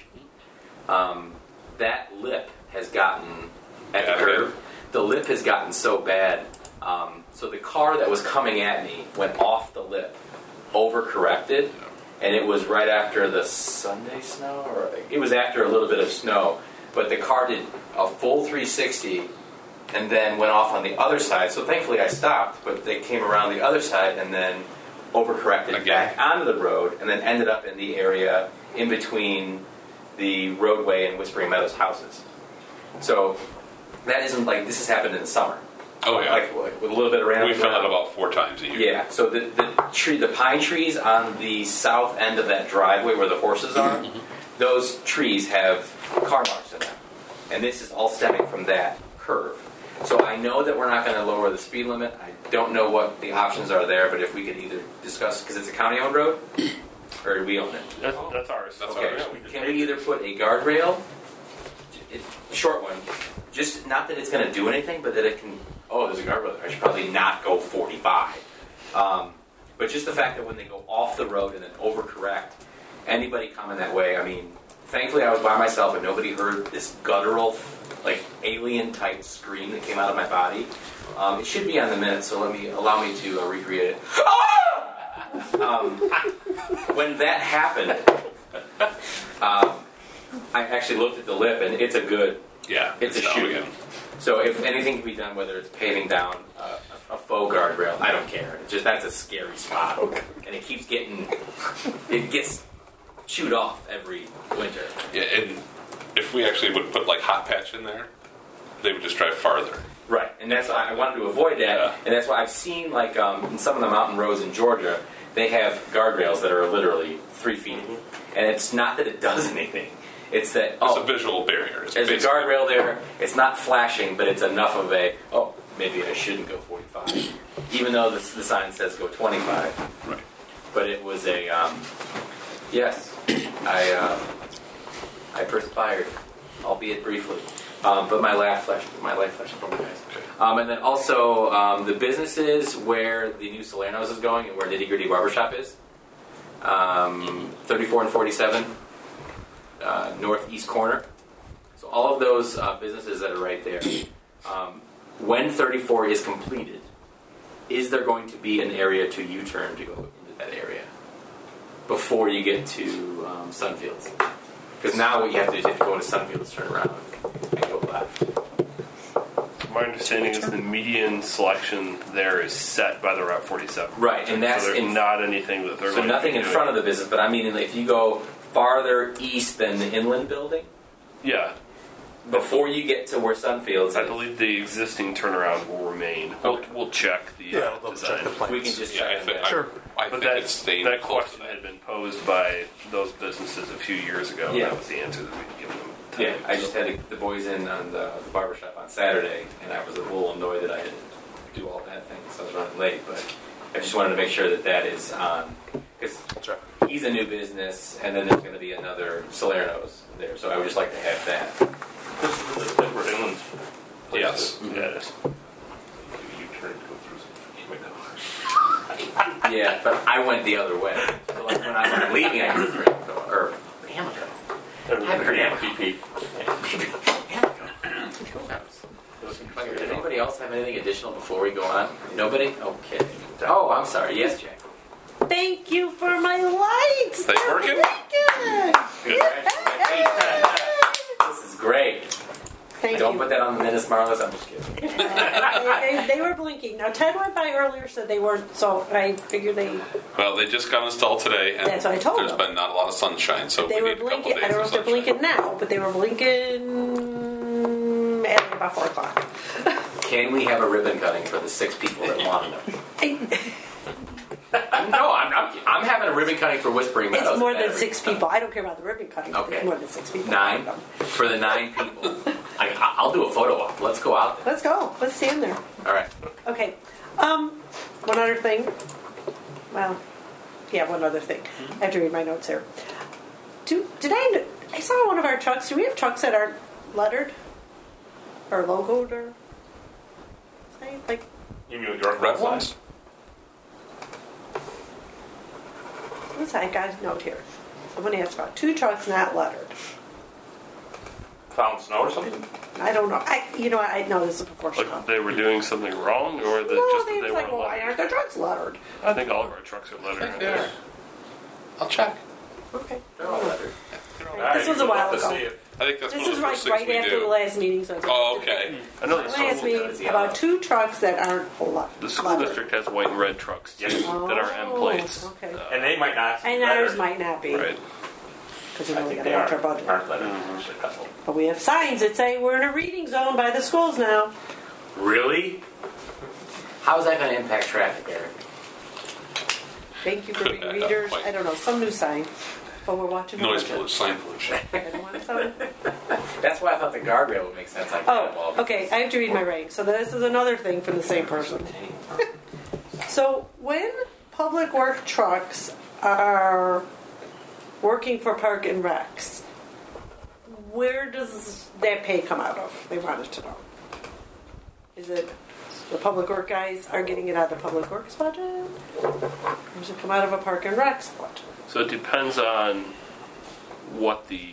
That lip has gotten, at the curve, the lip has gotten so bad. So the car that was coming at me went off the lip, overcorrected, and it was right after the Sunday snow, or it was after a little bit of snow, but the car did a full 360 and then went off on the other side. So thankfully I stopped, but they came around the other side and then overcorrected back onto the road and then ended up in the area in between the roadway and Whispering Meadows houses. So that isn't like, this has happened in the summer. Oh, yeah. Like with a little bit of rain. We fill it about 4 times a year. Yeah, so the pine trees on the south end of that driveway where the horses are, those trees have car marks in them. And this is all stemming from that curve. So I know that we're not going to lower the speed limit. I don't know what the options are there, but if we could either discuss, because it's a county-owned road, or do we own it? That's ours. That's Okay, ours. can we either put a guardrail, short one, just not that it's going to do anything, but that it can, there's a guardrail there. I should probably not go 45. But just the fact that when they go off the road and then overcorrect, anybody coming that way, I mean, thankfully I was by myself and nobody heard this guttural, like alien-type scream that came out of my body. It should be on the minute, so allow me to recreate it. When that happened, I actually looked at the lip, and it's a good, it's a shoot. Again. So if anything can be done, whether it's paving down a faux guardrail, I don't care. It's just that's a scary spot, and it gets chewed off every winter. Yeah, and if we actually would put like hot patch in there, they would just drive farther. Right, and that's why I wanted to avoid that, and that's why I've seen like in some of the mountain roads in Georgia, they have guardrails that are literally 3 feet, and it's not that it does anything. It's that it's a visual barrier. There's a guardrail there. It's not flashing, but it's enough of a maybe I shouldn't go 45, even though the sign says go 25. Right. But it was a yes. I perspired, albeit briefly. But my life flashed from you guys. Okay. And then also the businesses where the new Salerno's is going and where Nitty Gritty Barbershop is. 34 and 47. Northeast corner. So all of those businesses that are right there. When 34 is completed, is there going to be an area to U-turn to go into that area before you get to Sunfields? Because now what you have to do is you have to go into Sunfields, turn around, and go left. My understanding is the median selection there is set by the Route 47. Right, and that's so not anything that they're so going nothing to in front of the business, but I mean if you go farther east than the Inland Building, before you get to where Sunfields I believe the existing turnaround will remain. We'll check the design. Check the plans. We can just check on that. Sure. I But think it's staying that close question to that. had been posed by those businesses a few years ago. Yeah. That was the answer that we'd given them. Yeah, I just had the boys in on the barbershop on Saturday, and I was a little annoyed that I had to do all that thing, so I was running late, but I just wanted to make sure that is on, because he's a new business, and then there's going to be another Salerno's there, so I would just like to have that. This is the Edward Inland's place. Yes. Yeah, it is. You turn to go through some. Yeah, but I went the other way. So like when I'm leaving, I go through Amico, or Amico. I haven't heard Amico. Does anybody else have anything additional before we go on? Nobody? Okay. Oh, I'm sorry. Yes, Jack. Thank you for my lights. They working? Good. This is great. Thank Don't you. put that on the minutes, Marlis? I'm just kidding. They were blinking. Now, Ted went by earlier, said they weren't, so I figured they... Well, they just got installed today, and That's what I told there's them. been not a lot of sunshine, so They we were need a couple blinking. days I don't know of if they're sunshine. blinking now, but they were blinking at about 4 o'clock. Can we have a ribbon cutting for the 6 people that want to know? No, I'm having a ribbon cutting for Whispering Meadows. It's more at than every 6 time. people. I don't care about the ribbon cutting. But Okay. It's more than 6 people. 9 for the 9 people. I'll do a photo op. Let's go out there. Let's go. Let's stand there. All right. Okay. One other thing. Well, yeah, one other thing. I have to read my notes here. I saw one of our trucks. Do we have trucks that aren't lettered or logoed or something? Like, You mean with your Red ones? what's that? I got a note here. Someone asked about 2 trucks not lettered. found snow or something? I don't know. I know this is proportional. Like they were doing something wrong, or that No, just they that they was like, weren't well, why aren't the lettered? trucks lettered? I think all of our trucks are I lettered. think they are. I'll check. Okay. They're all lettered. This was a while Let's ago. see it. I think that's This one is of the first right things we after the do. last meeting. So Oh, okay. I know the Someone asked school, me about 2 trucks that aren't lettered. the school district has white and red trucks too, that are M plates. Okay. And they might not. And ours might not be. Right. Because we I only think got they to watch our budget. aren't lettered. Just a couple. But we have signs that say we're in a reading zone by the schools now. Really? How is that going to impact traffic, Eric? Thank you for being readers. I don't know, some new sign. But we're watching the Noise budget. pollution, sign pollution. I don't want a sign. That's why I thought the guardrail would make sense. Like Oh, okay. I have to read my writing. So this is another thing from the same person. So when public work trucks are working for Park and Recs, where does that pay come out of? They wanted to know. Is it the public work guys are getting it out of the public works budget? Or does it come out of a Park and Recs budget? So it depends on what the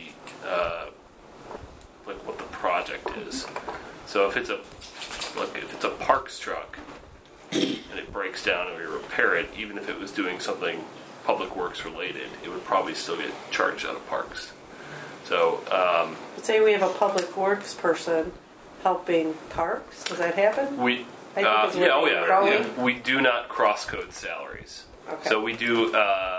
what the project is. So if it's a parks truck and it breaks down and we repair it, even if it was doing something public works related, it would probably still get charged out of parks. So But say we have a public works person helping parks. Does that happen? we I think it's yeah, oh working. yeah, Growing? yeah. We do not cross code salaries. Okay. So we do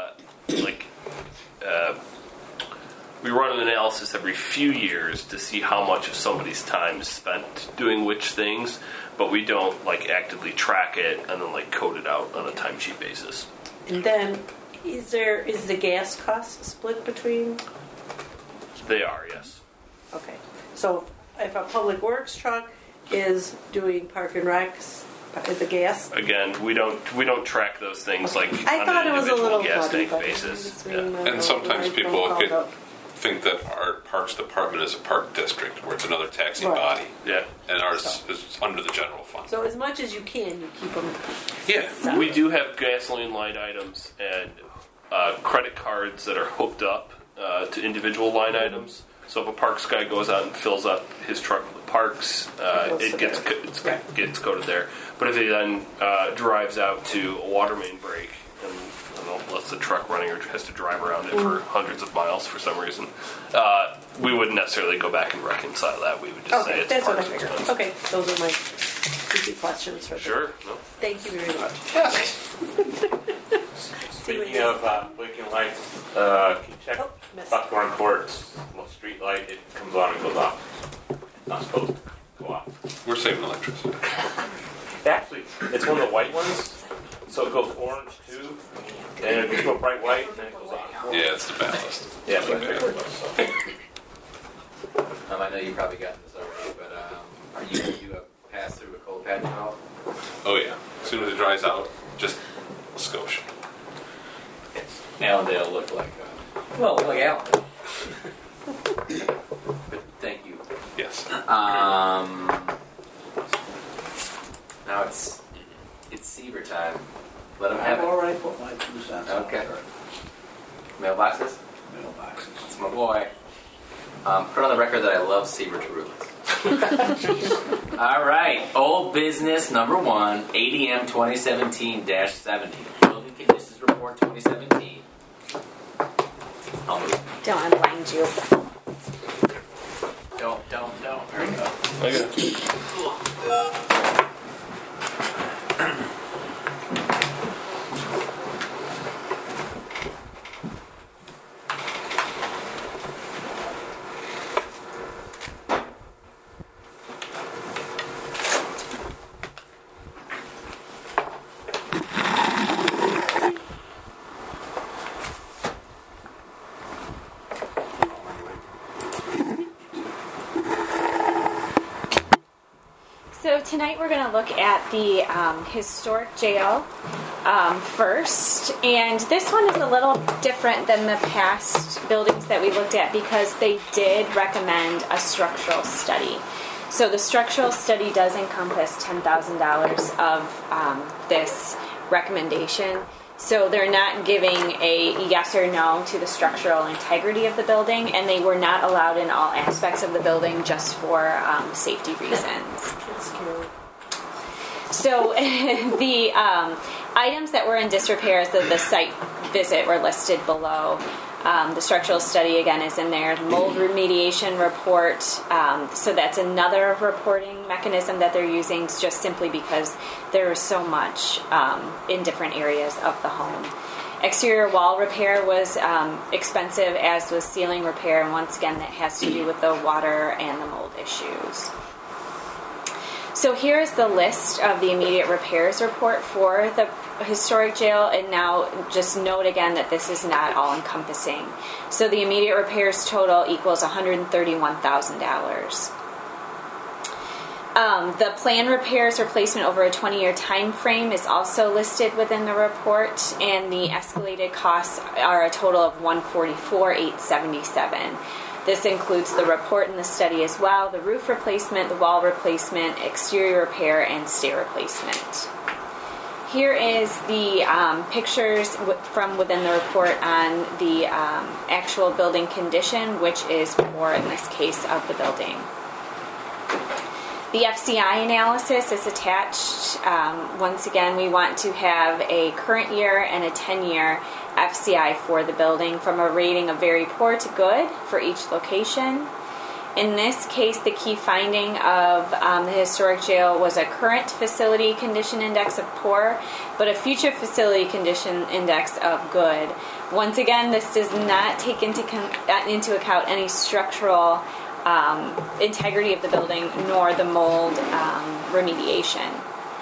we run an analysis every few years to see how much of somebody's time is spent doing which things, but we don't actively track it and then code it out on a timesheet basis. And then, is the gas cost split between? They are, yes. Okay, so if a public works truck is doing Park and Recs, the gas. Again, we don't track those things I on thought an it was a individual little gas muddy, tank but basis. it's Yeah. being, And sometimes my people phone could called up. think that our parks department is a park district, where it's another taxing Right. body, Yeah. and ours is under the general fund. So as much as you can, you keep them. Yeah. We do have gasoline line items and credit cards that are hooked up to individual line items. So if a parks guy goes out and fills up his truck with parks, it gets coded there. But if he then drives out to a water main break and lets the truck running or has to drive around it for hundreds of miles for some reason, we wouldn't necessarily go back and reconcile that. We would just say Okay, it's that's what I parks figured. expense. Okay, those are my easy questions for Sure. No. Thank you very much. See what Speaking you- of blinking lights, can you check Oh, missed. Buckhorn Court's street light? It comes on and goes off. It's not supposed to go off. We're saving electricity. Actually, it's one of the white ones, so it goes orange too, and it goes to a bright white, and then it goes off. Yeah, it's the ballast. Yeah, so I figured it was, so. I know you probably got this already, but are you pass through a cold patch at all? Oh yeah. As soon as it dries out, just a skosh. Allendale looked like like Allendale. But thank you. Yes. Now it's Seaver time. Let them have I'm it. all right with my 2 cents. Okay. Mailboxes. Mailboxes. That's my boy. Put on the record that I love Seaver Tarulas. All right. Old business number 1, ADM 2017-70. Building Conditions Report 2017. I'll move. Don't unblind you. Don't. There we go. Okay. So tonight we're going to look at the historic jail first, and this one is a little different than the past buildings that we looked at because they did recommend a structural study. So the structural study does encompass $10,000 of this recommendation. So they're not giving a yes or no to the structural integrity of the building, and they were not allowed in all aspects of the building just for safety reasons. So the items that were in disrepair as of the site visit were listed below. The structural study, again, is in there. Mold remediation report. So that's another reporting mechanism that they're using just simply because there is so much in different areas of the home. Exterior wall repair was expensive, as was ceiling repair. And once again, that has to do with the water and the mold issues. So here is the list of the immediate repairs report for the historic jail, and now just note again that this is not all encompassing. So the immediate repairs total equals $131,000. The planned repairs replacement over a 20-year time frame is also listed within the report, and the escalated costs are a total of $144,877. This includes the report and the study as well, the roof replacement, the wall replacement, exterior repair, and stair replacement. Here is the pictures from within the report on the actual building condition, which is poor in this case of the building. The FCI analysis is attached. Once again, we want to have a current year and a 10-year FCI for the building from a rating of very poor to good for each location. In this case, the key finding of the historic jail was a current facility condition index of poor, but a future facility condition index of good. Once again, this does not take into account any structural integrity of the building nor the mold remediation.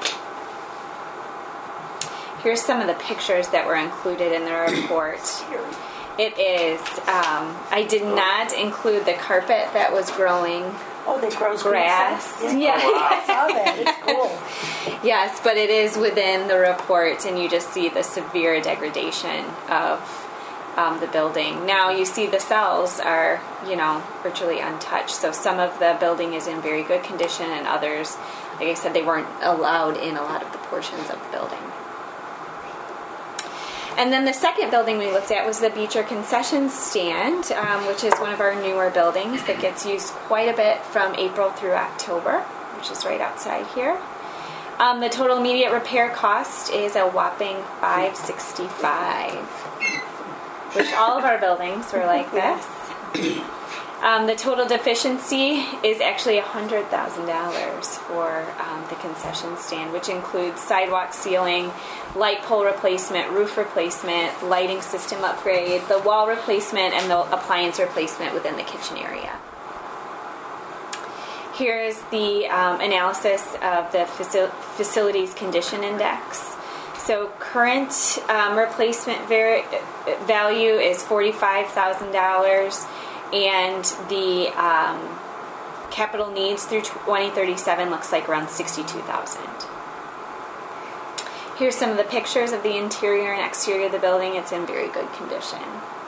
Here's some of the pictures that were included in the report. It is, I did not include the carpet that was growing. Oh, that grows grass. Yeah. Oh, wow. I saw that. It's cool. Yes, but it is within the report, and you just see the severe degradation of the building. Now you see the cells are, virtually untouched. So some of the building is in very good condition, and others, like I said, they weren't allowed in a lot of the portions of the building. And then the second building we looked at was the Beecher Concession Stand, which is one of our newer buildings that gets used quite a bit from April through October, which is right outside here. The total immediate repair cost is a whopping $565, which all of our buildings were like this. The total deficiency is actually $100,000 for the concession stand, which includes sidewalk sealing, light pole replacement, roof replacement, lighting system upgrade, the wall replacement, and the appliance replacement within the kitchen area. Here is the analysis of the facilities condition index. So current replacement value is $45,000. And the capital needs through 2037 looks like around $62,000. Here's some of the pictures of the interior and exterior of the building. It's in very good condition.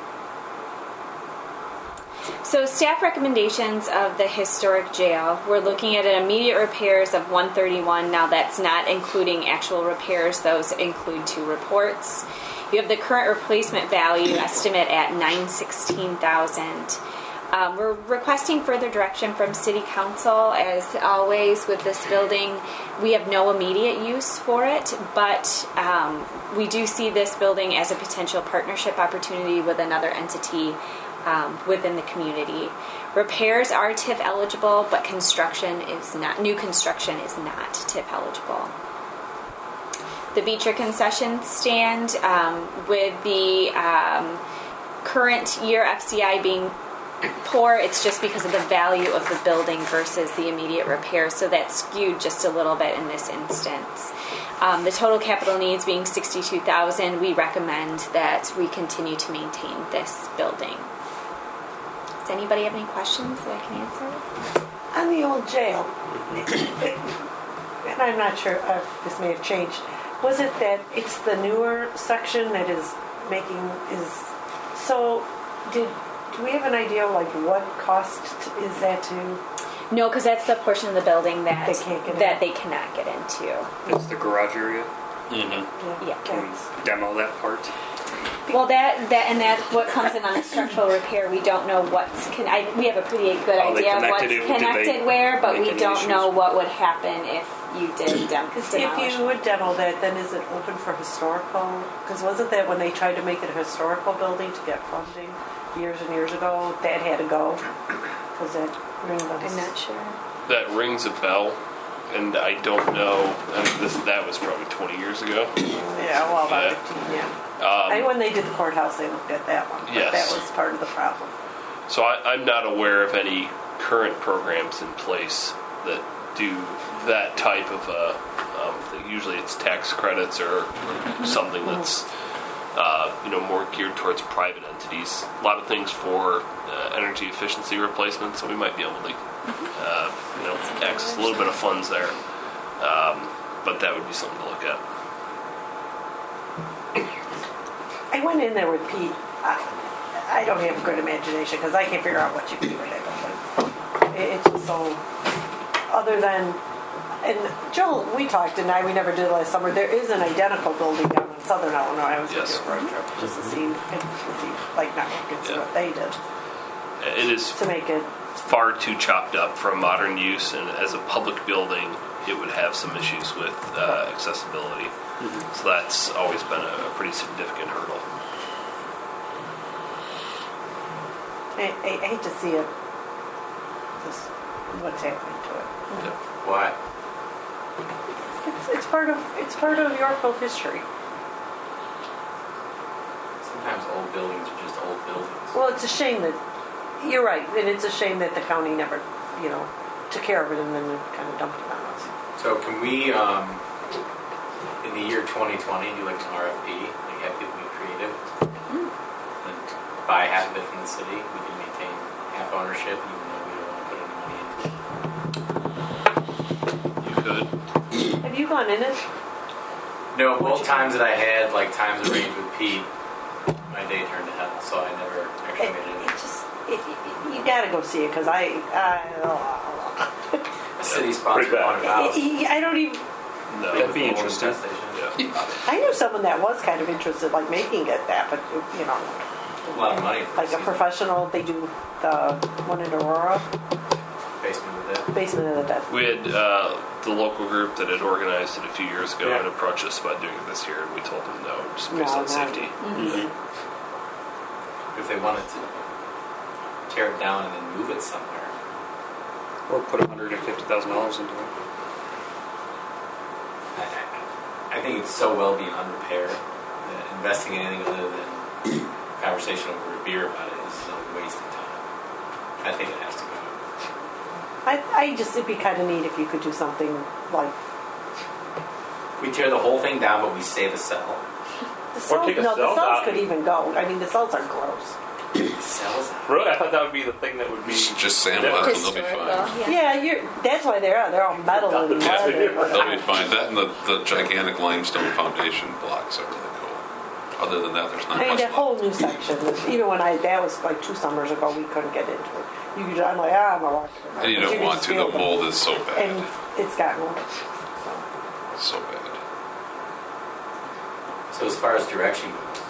So staff recommendations of the historic jail, we're looking at an immediate repairs of $131,000. Now that's not including actual repairs. Those include 2 reports. You have the current replacement value estimate at $916,000. We're requesting further direction from City Council. As always with this building, we have no immediate use for it, but we do see this building as a potential partnership opportunity with another entity within the community. Repairs are TIF eligible, but construction is not. New construction is not TIF eligible. The Beecher concession stand, with the current year FCI being poor, it's just because of the value of the building versus the immediate repair, so that's skewed just a little bit in this instance. The total capital needs being $62,000, we recommend that we continue to maintain this building. Does anybody have any questions that I can answer? On the old jail, and I'm not sure if this may have changed, was it that it's the newer section that is so do we have an idea like what cost is that to? No, because that's the portion of the building that they cannot get into. It's the garage area. Mm-hmm. Yeah. Can we demo that part? Well, that's what comes in on the structural repair. We don't know we have a pretty good idea of what's connected where, but we don't know what would happen if you did demolish. If you would demo that, then is it open for historical? Because wasn't that when they tried to make it a historical building to get funding years and years ago? That had to go. Was that ring bells? I'm not sure. That rings a bell, and I don't know. That was probably 20 years ago. Yeah, well, about 15, yeah. When they did the courthouse, they looked at that one. But yes. That was part of the problem. So I'm not aware of any current programs in place that do that type of thing. Usually it's tax credits or something that's more geared towards private entities. A lot of things for energy efficiency replacement, so we might be able to access a little bit of funds there. But that would be something to look at. I went in there with Pete. I don't have a good imagination because I can't figure out what you can do with that building. It's just so. Other than, and Joel, we talked and we never did last summer. There is an identical building down in Southern Illinois. I was with you for a trip just to see like not see what they did. It is to make it far too chopped up for modern use, and as a public building, it would have some issues with accessibility. Mm-hmm. So that's always been a pretty significant hurdle. I hate to see it. Just what's happening to it. Yeah. Why? It's part of Yorkville history. Sometimes old buildings are just old buildings. Well, it's a shame that you're right, and it's a shame that the county never, took care of it and then kind of dumped it on us. So can we, in the year 2020, do like an RFP, like have people be creative, and buy half of it from the city? We can maintain half ownership, even though we don't want to put any money into it. You could. Have you gone in it? No, both times that I had like times arranged with Pete, my day turned to hell, so I never actually made it in. You gotta go see it because A city sponsored haunted house. I don't even. No, that'd be interesting. Yeah. I knew someone that was kind of interested, like making it that, but A lot of money. like a professional. They do the one in Aurora. Basement of the Dead. We had the local group that had organized it a few years ago and approached us about doing it this year, and we told them no, just based on safety. Mm-hmm. If they wanted to tear it down and then move it somewhere, or put $150,000 into it. I think it's so well beyond repair that investing in anything other than conversation over a beer about it is a waste of time. I think it has to go. It'd be kind of neat if you could do something like. We tear the whole thing down, but we save a cell. The cells could even go. I mean, the cells are gross. Cells? Really? I thought that would be the thing that would be. Just sandblast and they'll be fine. Yeah, that's why they're all metal and mud. They'll be fine. That and the gigantic limestone foundation blocks are really cool. Other than that, there's not much. That whole new section. Even when that was like 2 summers ago, we couldn't get into it. I'm like, I'm gonna walk it. And you don't want to. The mold is so bad. And it's gotten worse. So bad. So as far as direction goes,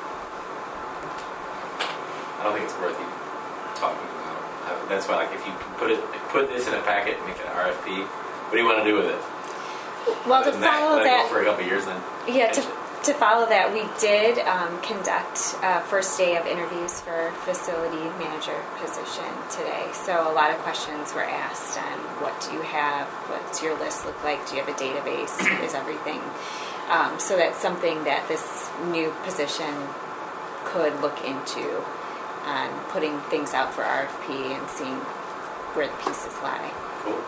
I don't think it's worth even talking about. That's why, like, if you put this in a packet and make an RFP, what do you want to do with it? Well, to follow let that, it go for a couple of years, then. Yeah, to to follow that, we did conduct first day of interviews for facility manager position today. So a lot of questions were asked on what do you have, what's your list look like, do you have a database, is everything. So that's something that this new position could look into on putting things out for RFP and seeing where the pieces lie. Cool.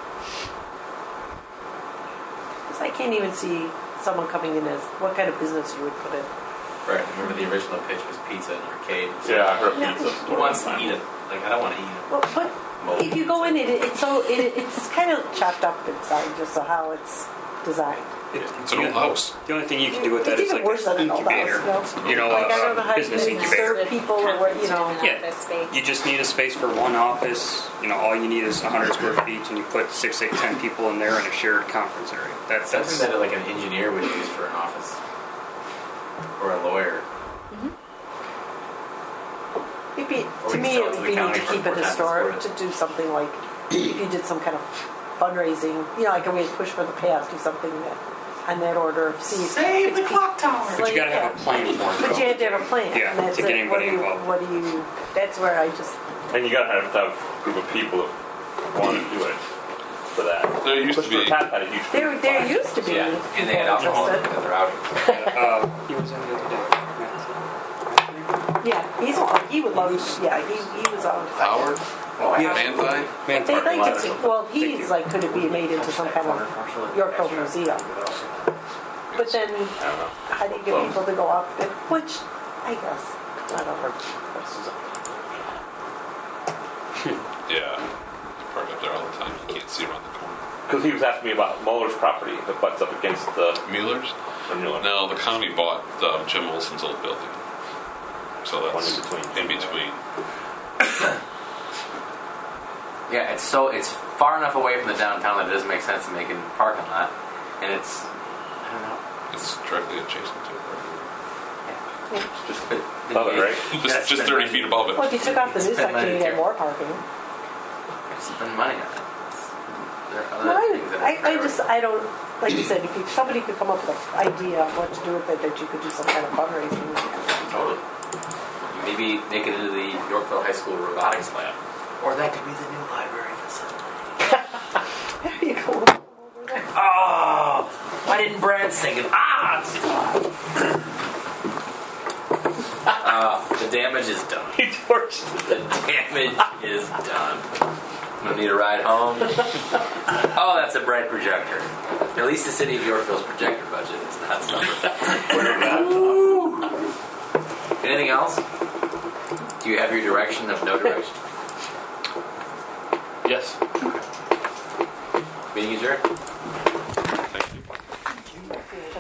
I can't even see someone coming in as what kind of business you would put in. Right. Remember the original pitch was pizza and arcade. Yeah, I heard Yeah. pizza. Who wants to eat it? Like, I don't want to eat it. Well, but if you go in, it's kind of chopped up inside, just so how it's designed. It's an old house. The only thing you can do with that It's is even like worse than an an old incubator. house, You know, like I don't know how business you incubator. serve people or what, you know. Yeah. Office space. You just need a space for one office. You know, all you need is 100 square feet, and you put 6, 8, 10 people in there in a shared conference area. That's Something that like an engineer would use for an office, or a lawyer. It'd be, Or to we me, sell it it to would the be neat county to for keep it 4 times historic, as to do something like, if you did some kind of fundraising, you know, like a way to push for the past, do something that, on that order of see. Save the clock tower. But you gotta have a plan for it. But you have to have a plan. Yeah, and that's to get it. anybody involved. What do you, that's where I just, And you gotta have to have a group of people that want to do it for that. There used to be. Pat had a huge group. there used to be. Yeah, and they had people alcohol interested. because they're out. He was in the other day. Yeah, he would love, yeah, he was on. Howard? Yeah. Manthai? They'd like to see, well, he's like, could it be made into some kind of Yorkville museum? But then, how do you get people to go up, which, I guess, I don't know. Yeah. Park up there all the time. You can't see around the corner. Because he was asking me about Muller's property that butts up against the Mueller's? Mueller. No, the county bought Jim Olson's old building. So that's One in between. Yeah, it's far enough away from the downtown that it doesn't make sense to make it a parking lot, and it's, I don't know. It's directly adjacent to it. Just But above it, right? Just 30 feet above it. Well, if you took off the new Spend section, money you'd have too. more parking. Spend money on it. There are No, other things that are I don't, like you said, if somebody could come up with an idea of what to do with it, that you could do some kind of fundraising. Totally. Maybe make it into the Yorkville High School robotics lab. Or that could be the new library facility. There you go. Oh! Why didn't Brad sing it? The damage is done. He torched The damage is done. I'm gonna need a ride home. Oh, that's a bright projector. At least the city of Yorkville's projector budget is not something. Anything else? Do you have your direction of no direction? Yes. Meeting adjourned.